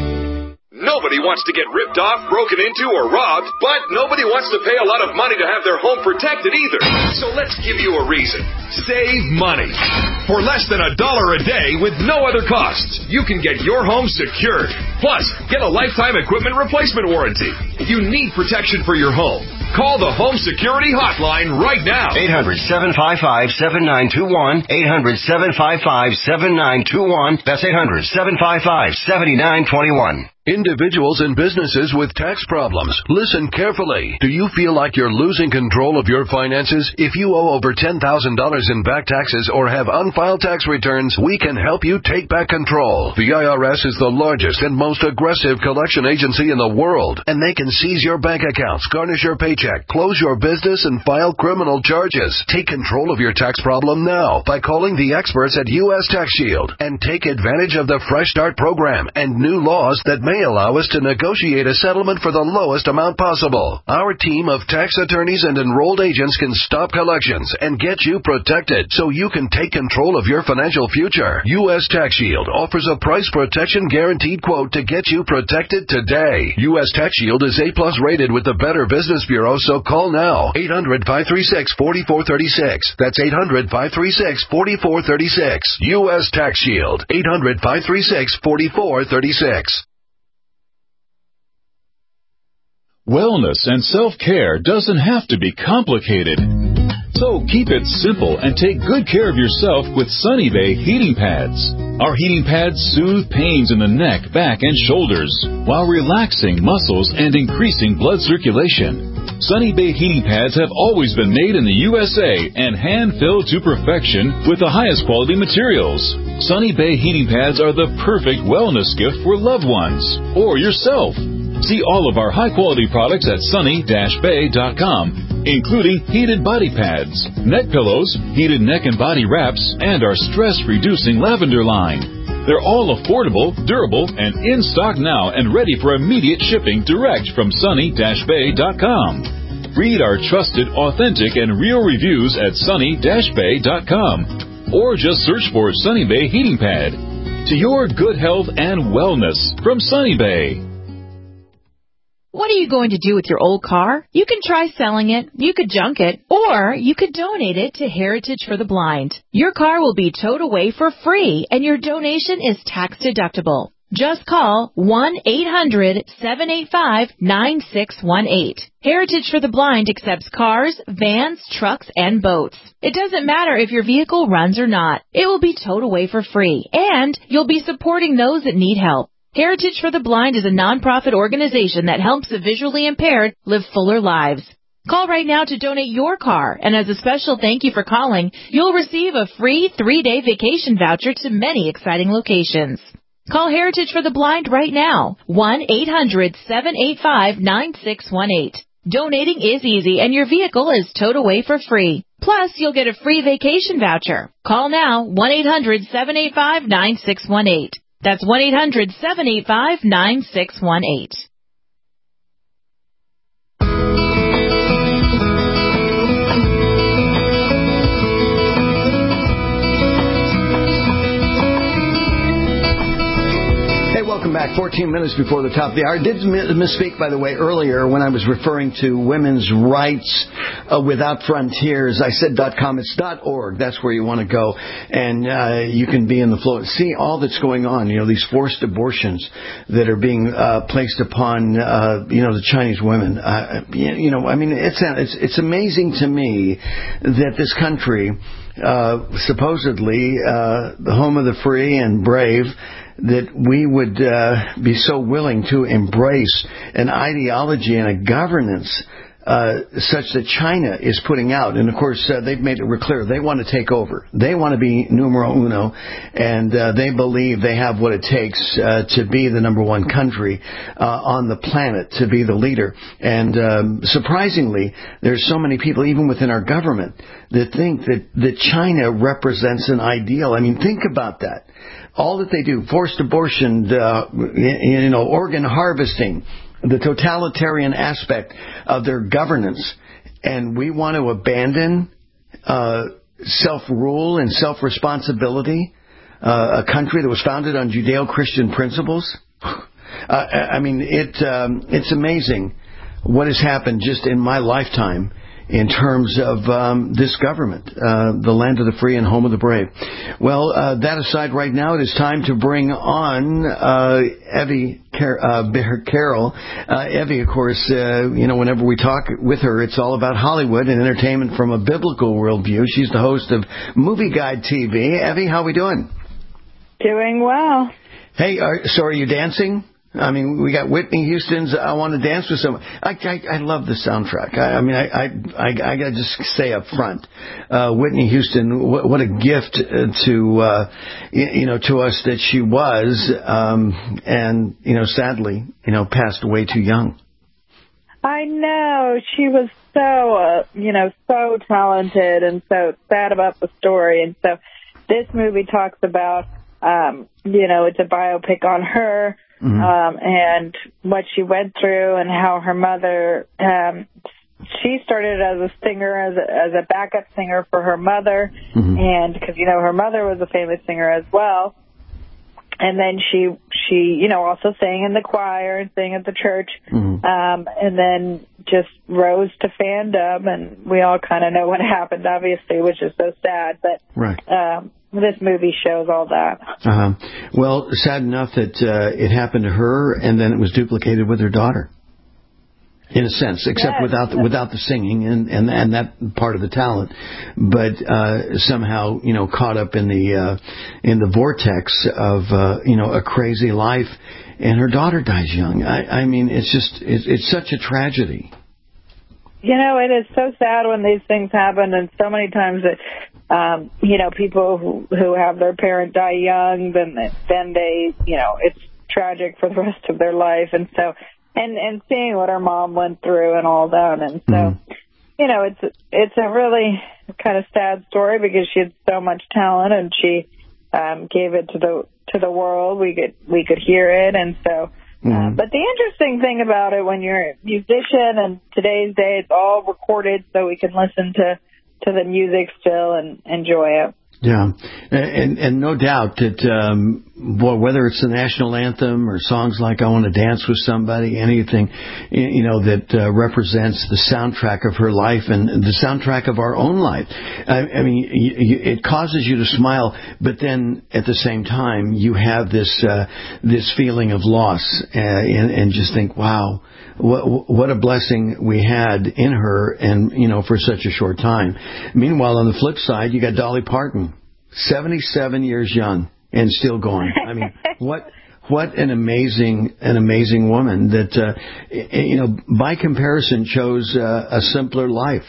Nobody wants to get ripped off, broken into, or robbed, but nobody wants to pay a lot of money to have their home protected either. So let's give you a reason. Save money. For less than a dollar a day with no other costs, you can get your home secured. Plus, get a lifetime equipment replacement warranty. You need protection for your home. Call the Home Security Hotline right now. eight hundred, seven five five, seven nine two one. eight hundred, seven five five, seven nine two one. That's eight hundred, seven five five, seven nine two one. Individuals and businesses with tax problems, listen carefully. Do you feel like you're losing control of your finances? If you owe over ten thousand dollars in back taxes or have unfiled tax returns, we can help you take back control. The I R S is the largest and most aggressive collection agency in the world, and they can seize your bank accounts, garnish your paycheck, close your business, and file criminal charges. Take control of your tax problem now by calling the experts at U S Tax Shield and take advantage of the Fresh Start program and new laws that may may allow us to negotiate a settlement for the lowest amount possible. Our team of tax attorneys and enrolled agents can stop collections and get you protected so you can take control of your financial future. U S Tax Shield offers a price protection guaranteed quote to get you protected today. U S Tax Shield is A-plus rated with the Better Business Bureau, so call now. eight hundred, five three six, four four three six. That's eight hundred, five three six, four four three six. U S Tax Shield. eight hundred, five three six, four four three six. Wellness and self-care doesn't have to be complicated. So keep it simple and take good care of yourself with Sunny Bay heating pads. Our heating pads soothe pains in the neck, back, and shoulders while relaxing muscles and increasing blood circulation. Sunny Bay heating pads have always been made in the U S A and hand-filled to perfection with the highest quality materials. Sunny Bay heating pads are the perfect wellness gift for loved ones or yourself. See all of our high-quality products at sunny dash bay dot com, including heated body pads, neck pillows, heated neck and body wraps, and our stress-reducing lavender line. They're all affordable, durable, and in stock now and ready for immediate shipping direct from sunny dash bay dot com. Read our trusted, authentic, and real reviews at sunny dash bay dot com or just search for Sunny Bay Heating Pad. To your good health and wellness from Sunny Bay. What are you going to do with your old car? You can try selling it, you could junk it, or you could donate it to Heritage for the Blind. Your car will be towed away for free, and your donation is tax deductible. Just call one eight hundred, seven eight five, nine six one eight. Heritage for the Blind accepts cars, vans, trucks, and boats. It doesn't matter if your vehicle runs or not. It will be towed away for free, and you'll be supporting those that need help. Heritage for the Blind is a nonprofit organization that helps the visually impaired live fuller lives. Call right now to donate your car, and as a special thank you for calling, you'll receive a free three-day vacation voucher to many exciting locations. Call Heritage for the Blind right now, one eight hundred, seven eight five, nine six one eight. Donating is easy, and your vehicle is towed away for free. Plus, you'll get a free vacation voucher. Call now, one eight hundred, seven eight five, nine six one eight. That's one eight hundred, seven eight five, nine six one eight. Welcome back. fourteen minutes before the top of the hour. I did misspeak, by the way, earlier when I was referring to women's rights uh, without frontiers. I said .com. It's .org. That's where you want to go, and uh, you can be in the flow. See all that's going on. You know, these forced abortions that are being uh, placed upon uh, you know the Chinese women. Uh, you know, I mean, it's it's it's amazing to me that this country, uh, supposedly uh, the home of the free and brave, that we would uh, be so willing to embrace an ideology and a governance uh, such that China is putting out. And, of course, uh, they've made it real clear. They want to take over. They want to be numero uno, and uh, they believe they have what it takes uh, to be the number one country uh, on the planet, to be the leader. And um, surprisingly, there's so many people, even within our government, that think that, that China represents an ideal. I mean, think about that. All that they do, forced abortion, uh, you know, organ harvesting, the totalitarian aspect of their governance, and we want to abandon uh, self-rule and self-responsibility, uh, a country that was founded on Judeo-Christian principles. Uh, I mean, it um, it's amazing what has happened just in my lifetime in terms of um, this government, uh, the land of the free and home of the brave. Well, uh, that aside, right now it is time to bring on uh, Evie Car- uh, Carroll. Uh, Evie, of course, uh, you know, whenever we talk with her, it's all about Hollywood and entertainment from a biblical worldview. She's the host of Movie Guide T V. Evie, how are we doing? Doing well. Hey, are, so are you dancing? I mean, we got Whitney Houston's I Want to Dance with Someone. I, I, I love the soundtrack. I, I mean, I I, I, I got to just say up front, uh, Whitney Houston, what, what a gift to, uh, you know, to us that she was, um, and, you know, sadly, you know, passed away too young. I know. She was so, uh, you know, so talented, and so sad about the story. And so this movie talks about, um, you know, it's a biopic on her. mm-hmm. um, and what she went through, and how her mother. Um, she started as a singer, as a, as a backup singer for her mother, mm-hmm. and because you know her mother was a famous singer as well. And then she, she, you know, also sang in the choir and sang at the church, mm-hmm. um, and then just rose to fandom. And we all kind of know what happened, obviously, which is so sad. But right. um, this movie shows all that. Uh-huh. Well, sad enough that uh, it happened to her, and then it was duplicated with her daughter. In a sense, except yes. without the, without the singing and, and and that part of the talent, but uh, somehow you know caught up in the uh, in the vortex of uh, you know a crazy life, and her daughter dies young. I, I mean, it's just it's, it's such a tragedy. You know, it is so sad when these things happen, and so many times that um, you know people who who have their parent die young, then then they you know it's tragic for the rest of their life, and so. And and seeing what her mom went through and all that, and so mm. you know it's it's a really kind of sad story because she had so much talent and she um, gave it to the to the world. We could we could hear it, and so. Mm. Uh, but the interesting thing about it, when you're a musician, and today's day it's all recorded, so we can listen to to the music still and enjoy it. Yeah, and and no doubt that um, boy, whether it's the national anthem or songs like "I Want to Dance with Somebody," anything you know that uh, represents the soundtrack of her life and the soundtrack of our own life. I, I mean, you, you, it causes you to smile, but then at the same time you have this uh, this feeling of loss, uh, and, and just think, wow. What, what a blessing we had in her, and you know, for such a short time. Meanwhile, on the flip side, you got Dolly Parton, seventy-seven years young and still going. I mean, what what an amazing an amazing woman that uh, you know, by comparison, chose uh, a simpler life.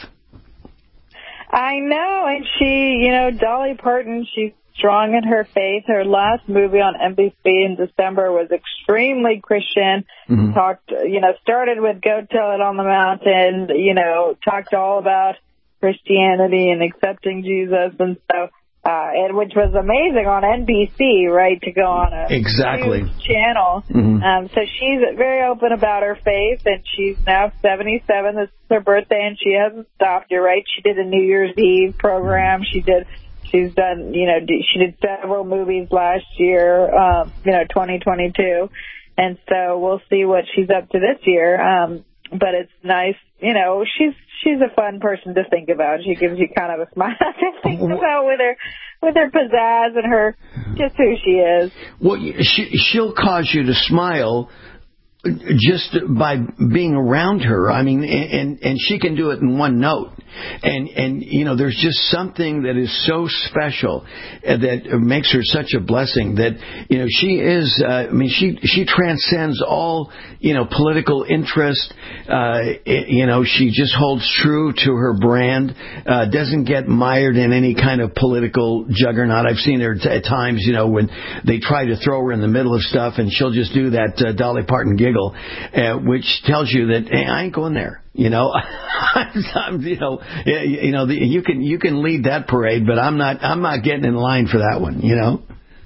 I know, and she, you know, Dolly Parton, she's strong in her faith. Her last movie on N B C in December was extremely Christian. Mm-hmm. Talked, you know, started with Go Tell It on the Mountain, you know, talked all about Christianity and accepting Jesus. And so, uh, and which was amazing on N B C, right, to go on a exactly. news channel. Mm-hmm. Um, so she's very open about her faith, and she's now seventy-seven. This is her birthday, and she hasn't stopped. You're right. She did a New Year's Eve program. She did She's done, you know, she did several movies last year, um, you know, twenty twenty-two. And so we'll see what she's up to this year. Um, but it's nice, you know, she's, she's a fun person to think about. She gives you kind of a smile to think about with her, with her pizzazz and her, just who she is. Well, she, she'll cause you to smile just by being around her. I mean, and and she can do it in one note. And, and you know, there's just something that is so special that makes her such a blessing that, you know, she is, uh, I mean, she she transcends all, you know, political interest. Uh, it, you know, she just holds true to her brand, uh, doesn't get mired in any kind of political juggernaut. I've seen her t- at times, you know, when they try to throw her in the middle of stuff, and she'll just do that uh, Dolly Parton giggle, uh, which tells you that, hey, I ain't going there. You know, I'm, you know, you know, the, you can you can lead that parade, but I'm not I'm not getting in line for that one. You know.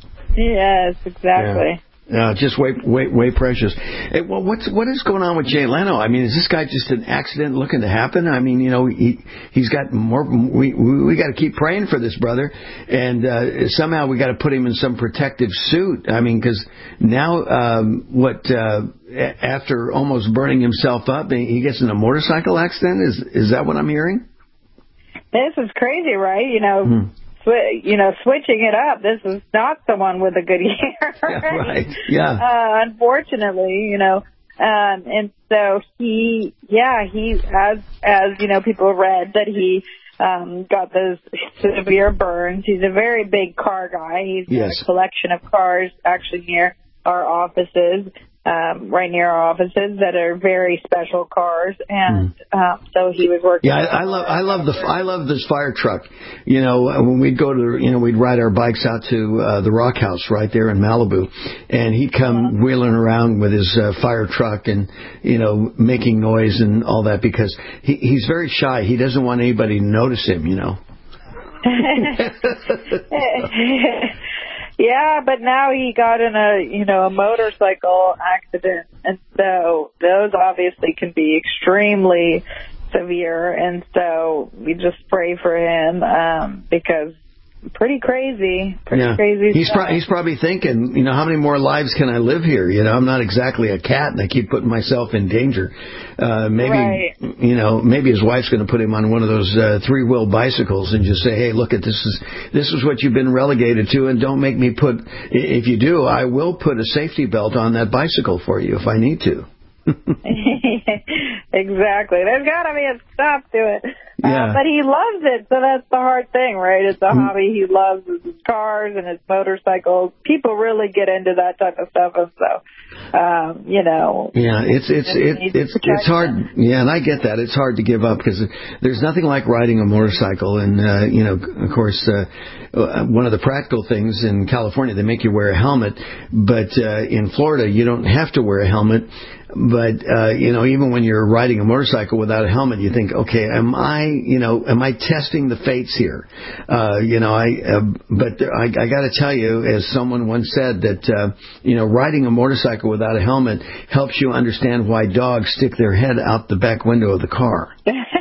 Yes, exactly. Yeah. Uh, just way, way, way precious. Hey, well, what's what is going on with Jay Leno? I mean, is this guy just an accident looking to happen? I mean, you know, he he's got more. We we, we got to keep praying for this brother, and uh, somehow we got to put him in some protective suit. I mean, because now um, what? Uh, after almost burning himself up, he gets in a motorcycle accident. Is is that what I'm hearing? This is crazy, right? You know. Hmm. You know, switching it up. This is not someone with a good year. Right? Yeah, right. Yeah. Uh, unfortunately, you know, um, and so he, yeah, he, as, as, you know, people read that he, um, got those severe burns. He's a very big car guy. He's yes. got a collection of cars actually near our offices. Um, right near our offices that are very special cars, and mm. um, so he was working. Yeah, I, I love, I love the, I love this fire truck. You know, when we'd go to, you know, we'd ride our bikes out to uh, the Rock House right there in Malibu, and he'd come uh-huh. wheeling around with his uh, fire truck and, you know, making noise and all that because he, he's very shy. He doesn't want anybody to notice him. You know. Yeah, but now he got in a, you know, a motorcycle accident, and so those obviously can be extremely severe, and so we just pray for him um, because pretty crazy, pretty yeah. crazy He's, stuff. pro- he's probably thinking, you know, how many more lives can I live here? You know, I'm not exactly a cat, and I keep putting myself in danger. Uh, maybe, right. you know, maybe his wife's going to put him on one of those uh, three-wheel bicycles and just say, hey, look, at this is this is what you've been relegated to, and don't make me put. If you do, I will put a safety belt on that bicycle for you if I need to. Exactly. There's got to be a stop to it. Yeah. Uh, but he loves it, so that's the hard thing, right? It's a mm. hobby he loves, his cars and his motorcycles. People really get into that type of stuff, and so, um, you know. Yeah, it's it's it, it's it's hard. Yeah, and I get that. It's hard to give up because there's nothing like riding a motorcycle, and uh, you know, of course, uh, one of the practical things in California, they make you wear a helmet, but uh, in Florida, you don't have to wear a helmet. But, uh, you know, even when you're riding a motorcycle without a helmet, you think, okay, am I, you know, am I testing the fates here? Uh, you know, I, uh, but there, I, I got to tell you, as someone once said, that, uh, you know, riding a motorcycle without a helmet helps you understand why dogs stick their head out the back window of the car.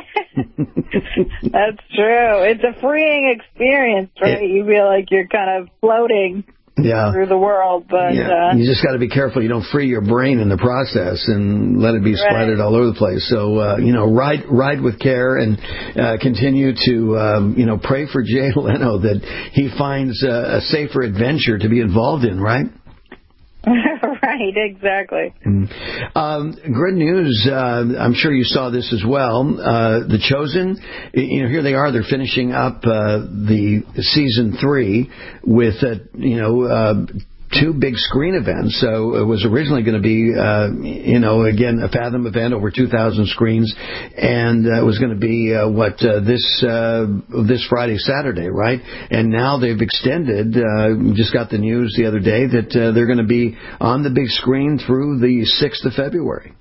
That's true. It's a freeing experience, right? It, you feel like you're kind of floating. Yeah. Through the world, but yeah. uh, you just got to be careful you don't free your brain in the process and let it be splattered right. all over the place. So uh, you know, ride ride with care and uh, continue to um, you know pray for Jay Leno that he finds uh, a safer adventure to be involved in. Right. Right, exactly. Um, good news. Uh, I'm sure you saw this as well. Uh, The Chosen, you know, here they are. They're finishing up uh, the season three with, uh, you know, uh, two big screen events. So it was originally going to be, uh, you know, again, a Fathom event over two thousand screens, and uh, it was going to be uh, what uh, this uh, this Friday, Saturday, right? And now they've extended. Uh, just got the news the other day that uh, they're going to be on the big screen through the sixth of February.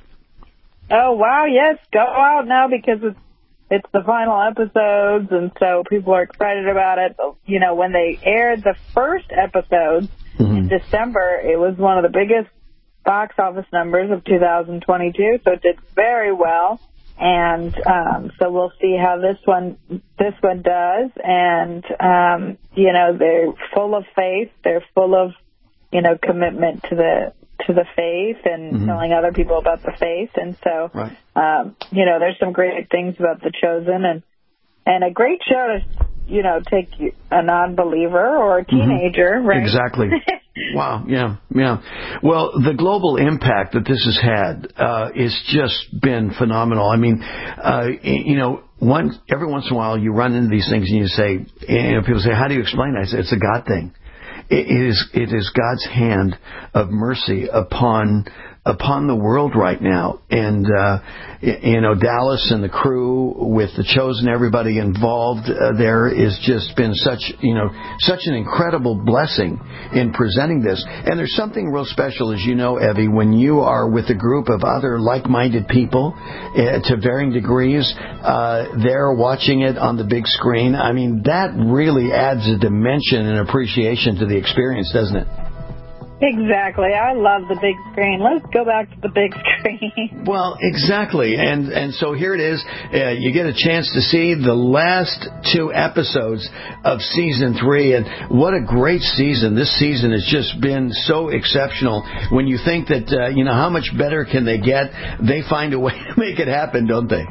Oh wow! Yes, go out now because it's it's the final episodes, and so people are excited about it. You know, when they aired the first episode. Mm-hmm. In December, it was one of the biggest box office numbers of two thousand twenty-two, so it did very well. And um, so we'll see how this one this one does. And um, you know, they're full of faith. They're full of you know commitment to the to the faith and mm-hmm. telling other people about the faith. And so right. um, you know, there's some great things about The Chosen, and and a great show to. You know, take a non-believer or a teenager, mm-hmm. right? Exactly. Wow. Yeah. Yeah. Well, the global impact that this has had uh, has just been phenomenal. I mean, uh, you know, one every once in a while you run into these things and you say, you know, people say, "How do you explain that?" I say, "It's a God thing. It is. It is God's hand of mercy upon." upon the world right now. And, uh, you know, Dallas and the crew with The Chosen, everybody involved uh, there has just been such, you know, such an incredible blessing in presenting this. And there's something real special, as you know, Evie, when you are with a group of other like-minded people uh, to varying degrees, uh, they're watching it on the big screen. I mean, that really adds a dimension and appreciation to the experience, doesn't it? Exactly. I love the big screen. Let's go back to the big screen. Well, exactly. And and so here it is. Uh, you get a chance to see the last two episodes of season three. And what a great season. This season has just been so exceptional. When you think that, uh, you know, how much better can they get? They find a way to make it happen, don't they?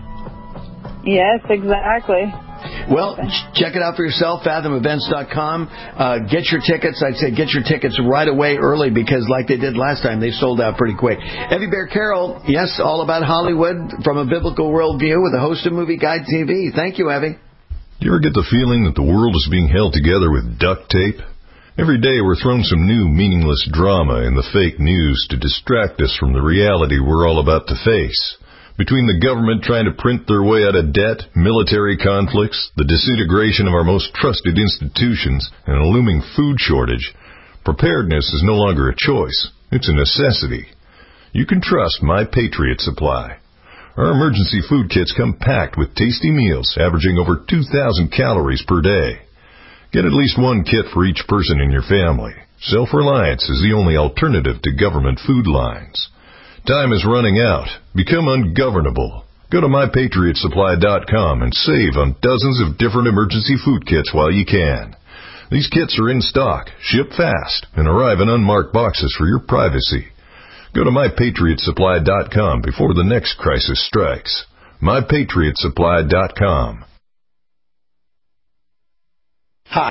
Yes, exactly. Well, check it out for yourself, fathom events dot com. Uh, get your tickets. I'd say get your tickets right away early because like they did last time, they sold out pretty quick. Evie Bear Carroll, yes, all about Hollywood from a biblical worldview with the host of Movie Guide T V. Thank you, Evie. Do you ever get the feeling that the world is being held together with duct tape? Every day we're thrown some new meaningless drama in the fake news to distract us from the reality we're all about to face. Between the government trying to print their way out of debt, military conflicts, the disintegration of our most trusted institutions, and a looming food shortage, preparedness is no longer a choice. It's a necessity. You can trust My Patriot Supply. Our emergency food kits come packed with tasty meals averaging over two thousand calories per day. Get at least one kit for each person in your family. Self-reliance is the only alternative to government food lines. Time is running out. Become ungovernable. Go to my patriot supply dot com and save on dozens of different emergency food kits while you can. These kits are in stock, ship fast, and arrive in unmarked boxes for your privacy. Go to my patriot supply dot com before the next crisis strikes. my patriot supply dot com.